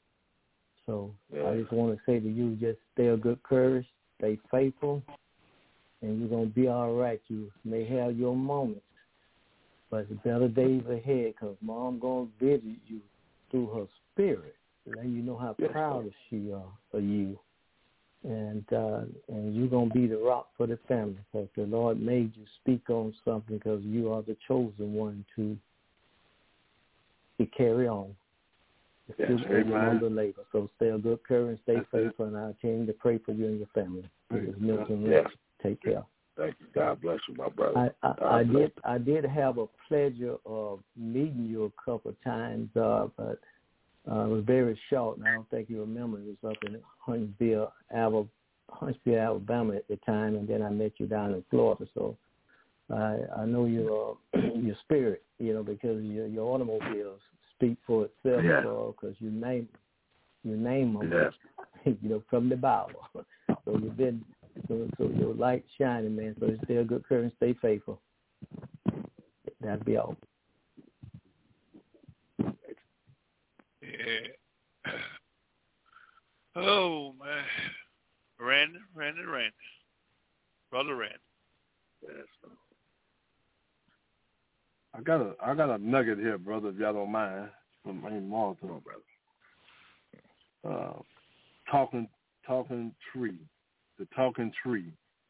So yes. I just want to say to you, just stay of good courage, stay faithful, and you're going to be all right. You may have your moments, but the better days ahead, because Mom going to visit you through her spirit, let you know how yes, proud Lord. She is of you. And uh, and you're going to be the rock for the family, because the Lord made you speak on something, because you are the chosen one to, to carry on. The Yes, fruit of your amen. noble labor. So stay of good courage, stay That's faithful, and I'll continue to pray for you and your family. This is Milton Yes. Rich. Take care. Thank you. God bless you, my brother. I, I, God I bless did I did have a pleasure of meeting you a couple of times, uh, but uh, it was very short, and I don't think you remember. It was up in Huntsville, Alabama, Huntsville, Alabama at the time, and then I met you down in Florida. So I I know your uh, your spirit, you know, because your your automobiles speak for itself, because Yeah. you name you name them, Yeah. you know, from the Bible. So you've been. So, so your light shining, man. So stay a good courage, stay faithful. That'd be all. Yeah. Oh man, Randy, Randy, Randy, brother Randy. Yes. I got a I got a nugget here, brother, if y'all don't mind, from Main Martin, brother. Uh, talking talking tree. The talking tree.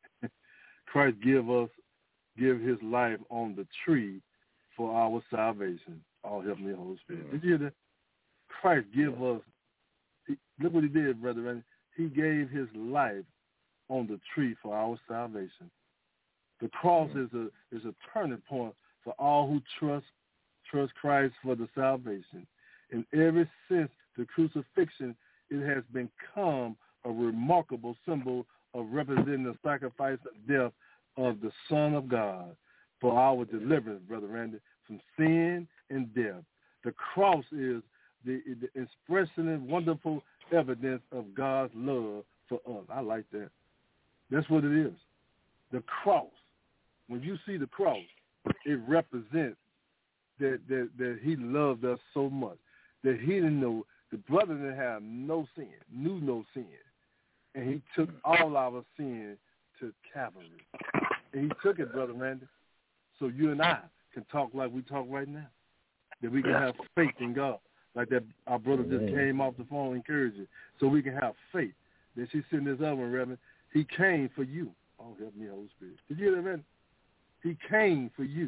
Christ give us, give his life on the tree for our salvation. All help me, Holy Spirit. Did you hear that? Christ give us, he, look what he did, brother Randy. He gave his life on the tree for our salvation. The cross is a is a turning point for all who trust trust Christ for the salvation. In every sense, the crucifixion, it has become a remarkable symbol of representing the sacrifice of death of the Son of God for our deliverance, Brother Randy, from sin and death. The cross is the, the expression and wonderful evidence of God's love for us. I like that. That's what it is. The cross. When you see the cross, it represents that, that, that he loved us so much, that he didn't know, the brother didn't have no sin, knew no sin. And he took all our sin to Calvary. And he took it, Brother Randy, so you and I can talk like we talk right now, that we can have faith in God, like that our brother just came off the phone and encouraged you, so we can have faith. That she's sitting this other one, Reverend. He came for you. Oh, help me, Holy Spirit. Did you hear that, Randy? He came for you.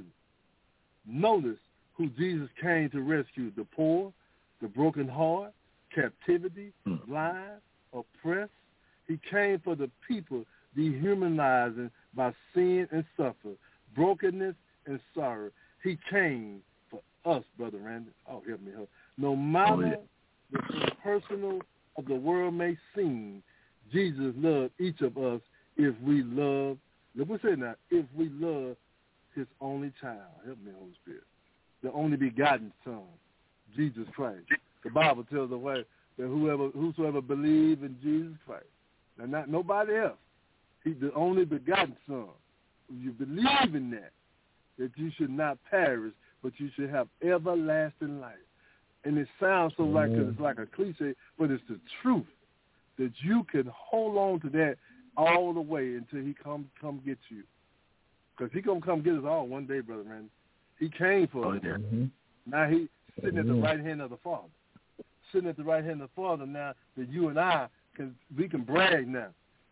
Notice who Jesus came to rescue: the poor, the broken heart, captivity, blind, oppressed. He came for the people dehumanizing by sin and suffer, brokenness and sorrow. He came for us, Brother Randy. Oh, help me, help. No matter the impersonal of the world may seem, Jesus loved each of us if we love, look what we say now, if we love his only child. Help me, Holy Spirit. The only begotten Son, Jesus Christ. The Bible tells us that whoever, whosoever believes in Jesus Christ, and not nobody else. He's the only begotten Son. If you believe in that, that you should not perish, but you should have everlasting life. And it sounds so like, cause it's like a cliche, but it's the truth, that you can hold on to that all the way until he come come get you. Because he going to come get us all one day, Brother Randy. He came for us. Mm-hmm. Now he's sitting at the right hand of the Father. Sitting at the right hand of the Father now that you and I, Can, we can brag now.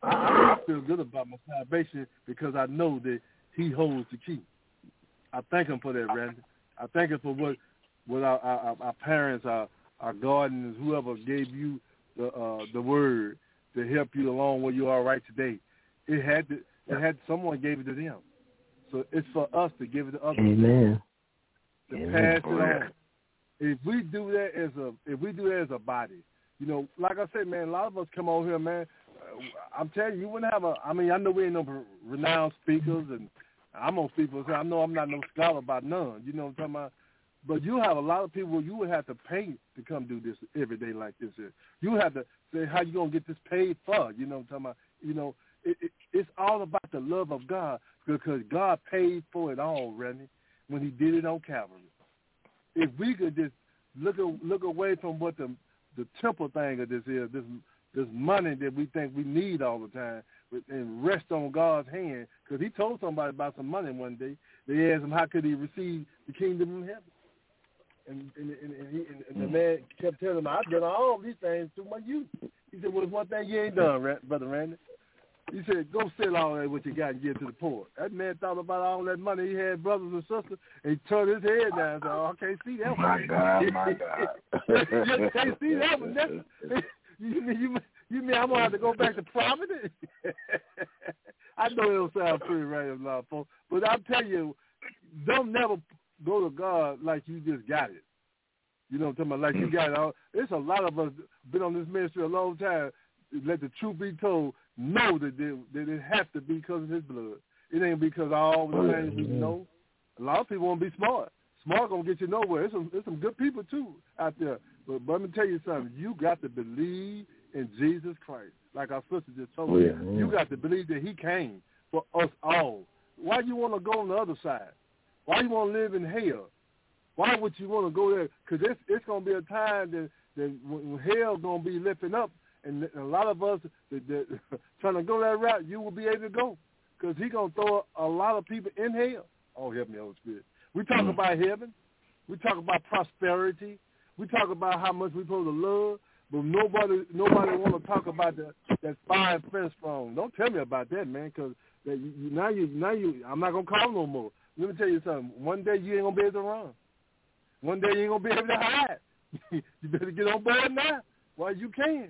I feel good about my salvation because I know that he holds the key. I thank him for that, Randy. I thank him for what what our, our, our parents, our, our guardians, whoever gave you the uh, the word to help you along where you are right today. It had to, it had someone gave it to them. So it's for us to give it to others. Amen. To Amen. pass it on. If we do that as a if we do that as a body, you know, like I said, man, a lot of us come over here, man. I'm telling you, you wouldn't have a. I mean, I know we ain't no renowned speakers, and I'm gonna speak for. I know I'm not no scholar about none. You know what I'm talking about? But you have a lot of people you would have to pay to come do this every day like this. Here. You have to say how you gonna get this paid for. You know what I'm talking about? You know, it, it, it's all about the love of God because God paid for it all, Randy, when He did it on Calvary. If we could just look look away from what the the temple thing of this is, this this money that we think we need all the time, and rest on God's hand, because He told somebody about some money one day. They asked him how could he receive the kingdom of heaven, and and, and, and, he, and, and the man kept telling him, "I've done all these things through my youth." He said, "Well, there's one thing you ain't done, Brother Randy. He said, go sell all that what you got and give it to the poor. That man thought about all that money he had, brothers and sisters, and he turned his head down and said, oh, I can't see that one. My God, my God. You can't see that one. That's, you, mean, you, you mean I'm going to have to go back to Providence? I know it don't sound pretty right, a lot of folks, but I'll tell you, don't never go to God like you just got it. You know what I'm talking about? Like you got it all. There's a lot of us been on this ministry a long time. Let the truth be told, know that, they, that it has to be because of his blood. It ain't because of all the things we know. A lot of people want to be smart. Smart going to get you nowhere. There's some, there's some good people, too, out there. But, but let me tell you something. You got to believe in Jesus Christ. Like our sister just told me. Yeah, you got to believe that he came for us all. Why you want to go on the other side? Why you want to live in hell? Why would you want to go there? Because it's, it's going to be a time that, that when hell going to be lifting up, and a lot of us that, that, trying to go that route, you will be able to go. Because he's going to throw a lot of people in hell. Oh, help me, Holy Spirit. We talk about heaven. We talk about prosperity. We talk about how much we're supposed to love. But nobody nobody want to talk about the, that fire fence strong. Don't tell me about that, man, because you, you, now, you, now you, I'm not going to call no more. Let me tell you something. One day you ain't going to be able to run. One day you ain't going to be able to hide. You better get on board now while you can.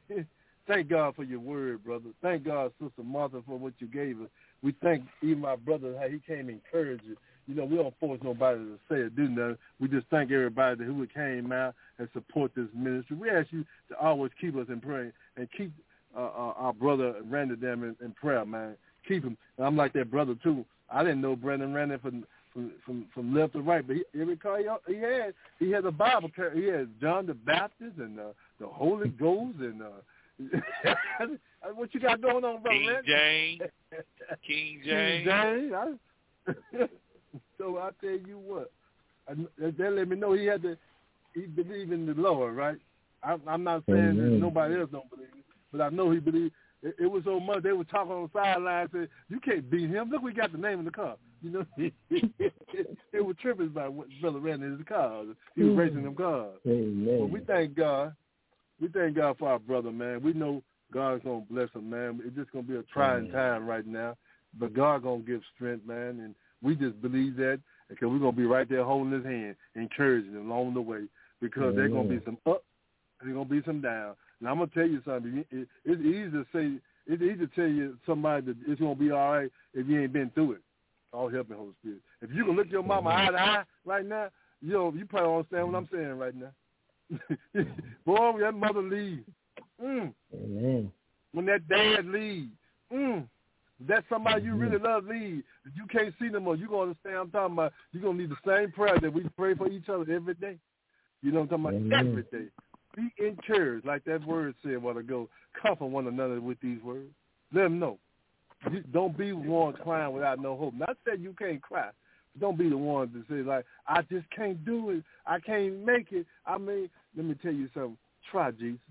Thank God for your word, brother. Thank God, Sister Martha, for what you gave us. We thank even my brother how he came and encouraged you. You know, we don't force nobody to say or do nothing. We just thank everybody who came out and support this ministry. We ask you to always keep us in prayer and keep uh, uh, our brother Randy them in, in prayer, man. Keep him. And I'm like that brother, too. I didn't know Brandon Randy from from, from, from left to right, but he, every car he, he had, he had a Bible. He had John the Baptist and uh, the Holy Ghost and uh, what you got going on, brother King Randy? James. King James. King James. I, so I tell you what, I, they let me know he had to, he believed in the Lord, right? I, I'm not saying Amen. that nobody else don't believe it, but I know he believed. It, it was so much they were talking on the sideline, saying, "You can't beat him. Look, we got the name in the car." You know, they were tripping about what Brother Randy in his car. He was racing them cars. Amen. But we thank God. We thank God for our brother, man. We know God's gonna bless him, man. It's just gonna be a trying Amen. time right now, but God gonna give strength, man, and we just believe that because we're going to be right there holding his hand, encouraging him along the way because there's going to be some up, there's going to be some down. And I'm going to tell you something. It, it's easy to say, it's easy to tell you somebody that it's going to be all right if you ain't been through it. All help me, Holy Spirit. If you can look your mama eye to eye right now, you know, you probably don't understand what I'm saying right now. Boy, when that mother leaves, mm, Amen. when that dad leaves, mm, that's somebody you really love leave. If you can't see them more, you're going to understand what I'm talking about. You're going to need the same prayer that we pray for each other every day. You know what I'm talking about? Amen. Every day. Be encouraged, like that word said a while ago. Comfort one another with these words. Let them know. You don't be one crying without no hope. Not that you can't cry. But don't be the one to say, like, I just can't do it. I can't make it. I mean, let me tell you something. Try Jesus.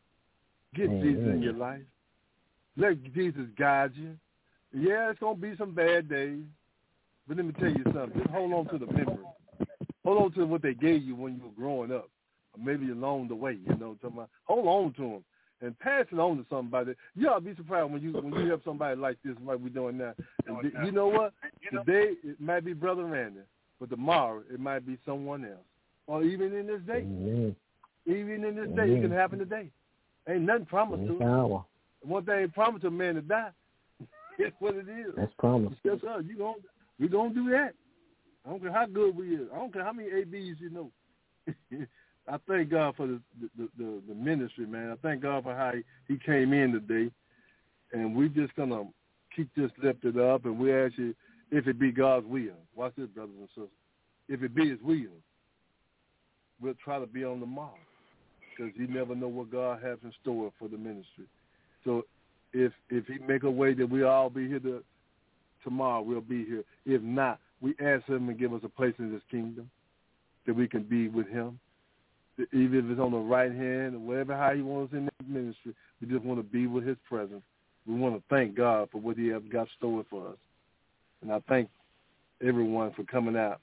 Get Amen. Jesus in your life. Let Jesus guide you. Yeah, it's going to be some bad days. But let me tell you something. Just hold on to the memory. Hold on to what they gave you when you were growing up. Or maybe along the way, you know what I'm talking about. Hold on to them. And pass it on to somebody. You ought to be surprised when you when you have somebody like this, like we're doing now. And th- you know what? Today, it might be Brother Randy. But tomorrow, it might be someone else. Or even in this day. Amen. Even in this Amen. day, it can happen today. Ain't nothing promised to us. One thing promised to a man to die. It's what it is. That's promised. Yes, sir. You gonna, we going to do that. I don't care how good we is. I don't care how many A Bs you know. I thank God for the the, the the ministry, man. I thank God for how he, he came in today. And we're just going to keep this lifted up, and we ask you, if it be God's will. Watch this, brothers and sisters. If it be his will, we'll try to be on the mark because you never know what God has in store for the ministry. So if if he make a way that we'll all be here to, tomorrow, we'll be here. If not, we ask him to give us a place in his kingdom that we can be with him. Even if it's on the right hand or whatever, how he wants us in that ministry, we just want to be with his presence. We want to thank God for what he has got stored for us. And I thank everyone for coming out.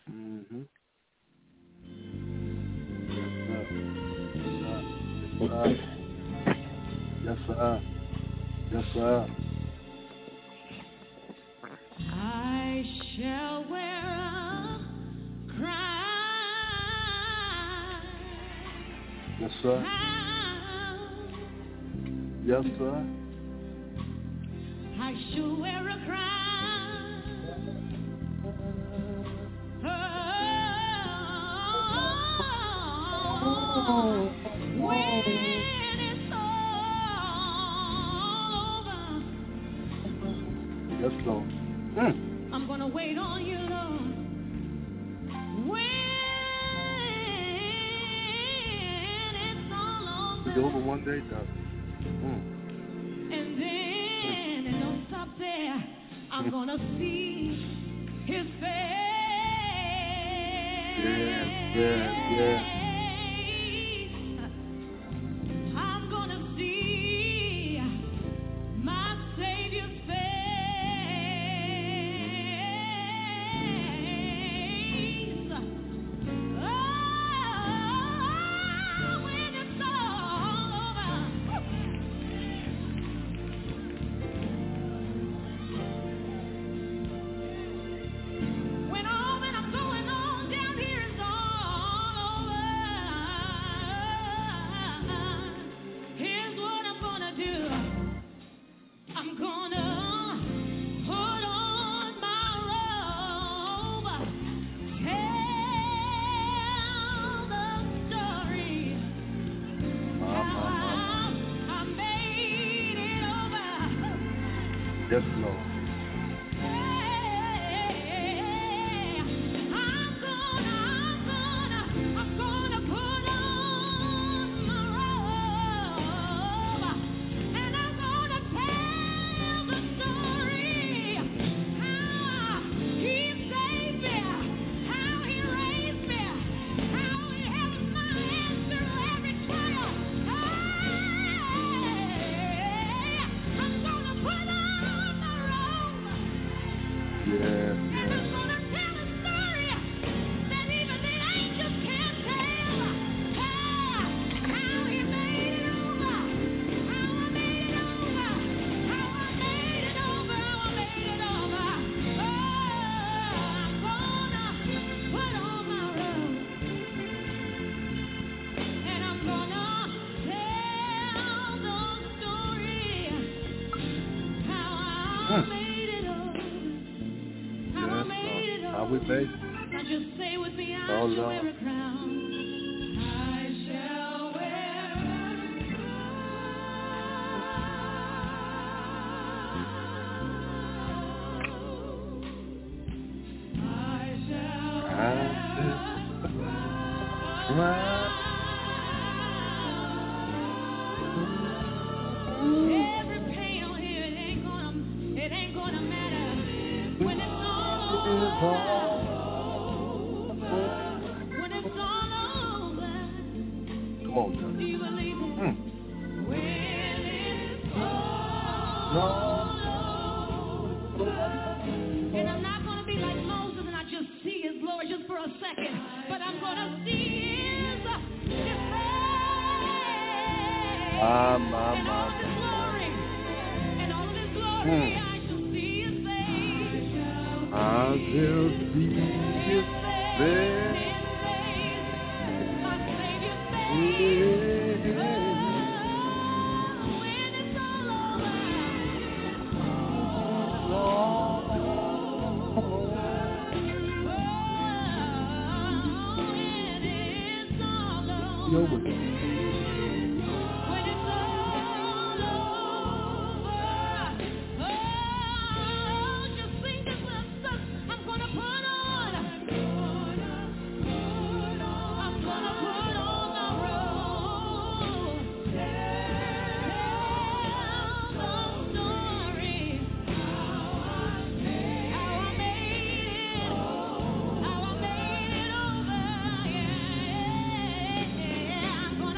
Mm-hmm. Yes, sir. Yes, sir. Yes, sir. I shall wear a crown. Yes, sir. Yes, sir. I shall wear a crown. Oh, when it's all over. Yes, Lord. Mm. I'm gonna wait on you, Lord. When it's all over. It's over one day, God. Mm. And then, and don't stop there, I'm gonna see his face. Yeah, yeah, yeah. I'm gonna see my Savior's face. Oh, when it's all over. When all that I'm going on down here is all over, here's what I'm gonna do. I'm gonna put on my robe, tell the story how I made it over. Yes, Lord. Yes, yes. How we made it. Now just say with me, I Oh, shall Lord. wear a crown. I shall wear a crown. I shall wear a crown. Every pain on here, it ain't gonna, it ain't gonna matter when it's all over. When it's all over. Come on, John. Do you believe it? Mm. When it's all over. And I'm not going to be like Moses and I just see his glory just for a second. But I'm going to see his, his face. Ah, my, and all my, of his my. glory. And all of his glory. Mm. I shall see his face. I will see his face. My Savior's face. Yeah. Oh, when it's all over. Yo, with When it's all over, oh, just sing this little stuff. I'm gonna put on, I'm gonna put on my robe, tell the story how I made it, how I made it over, yeah, I'm gonna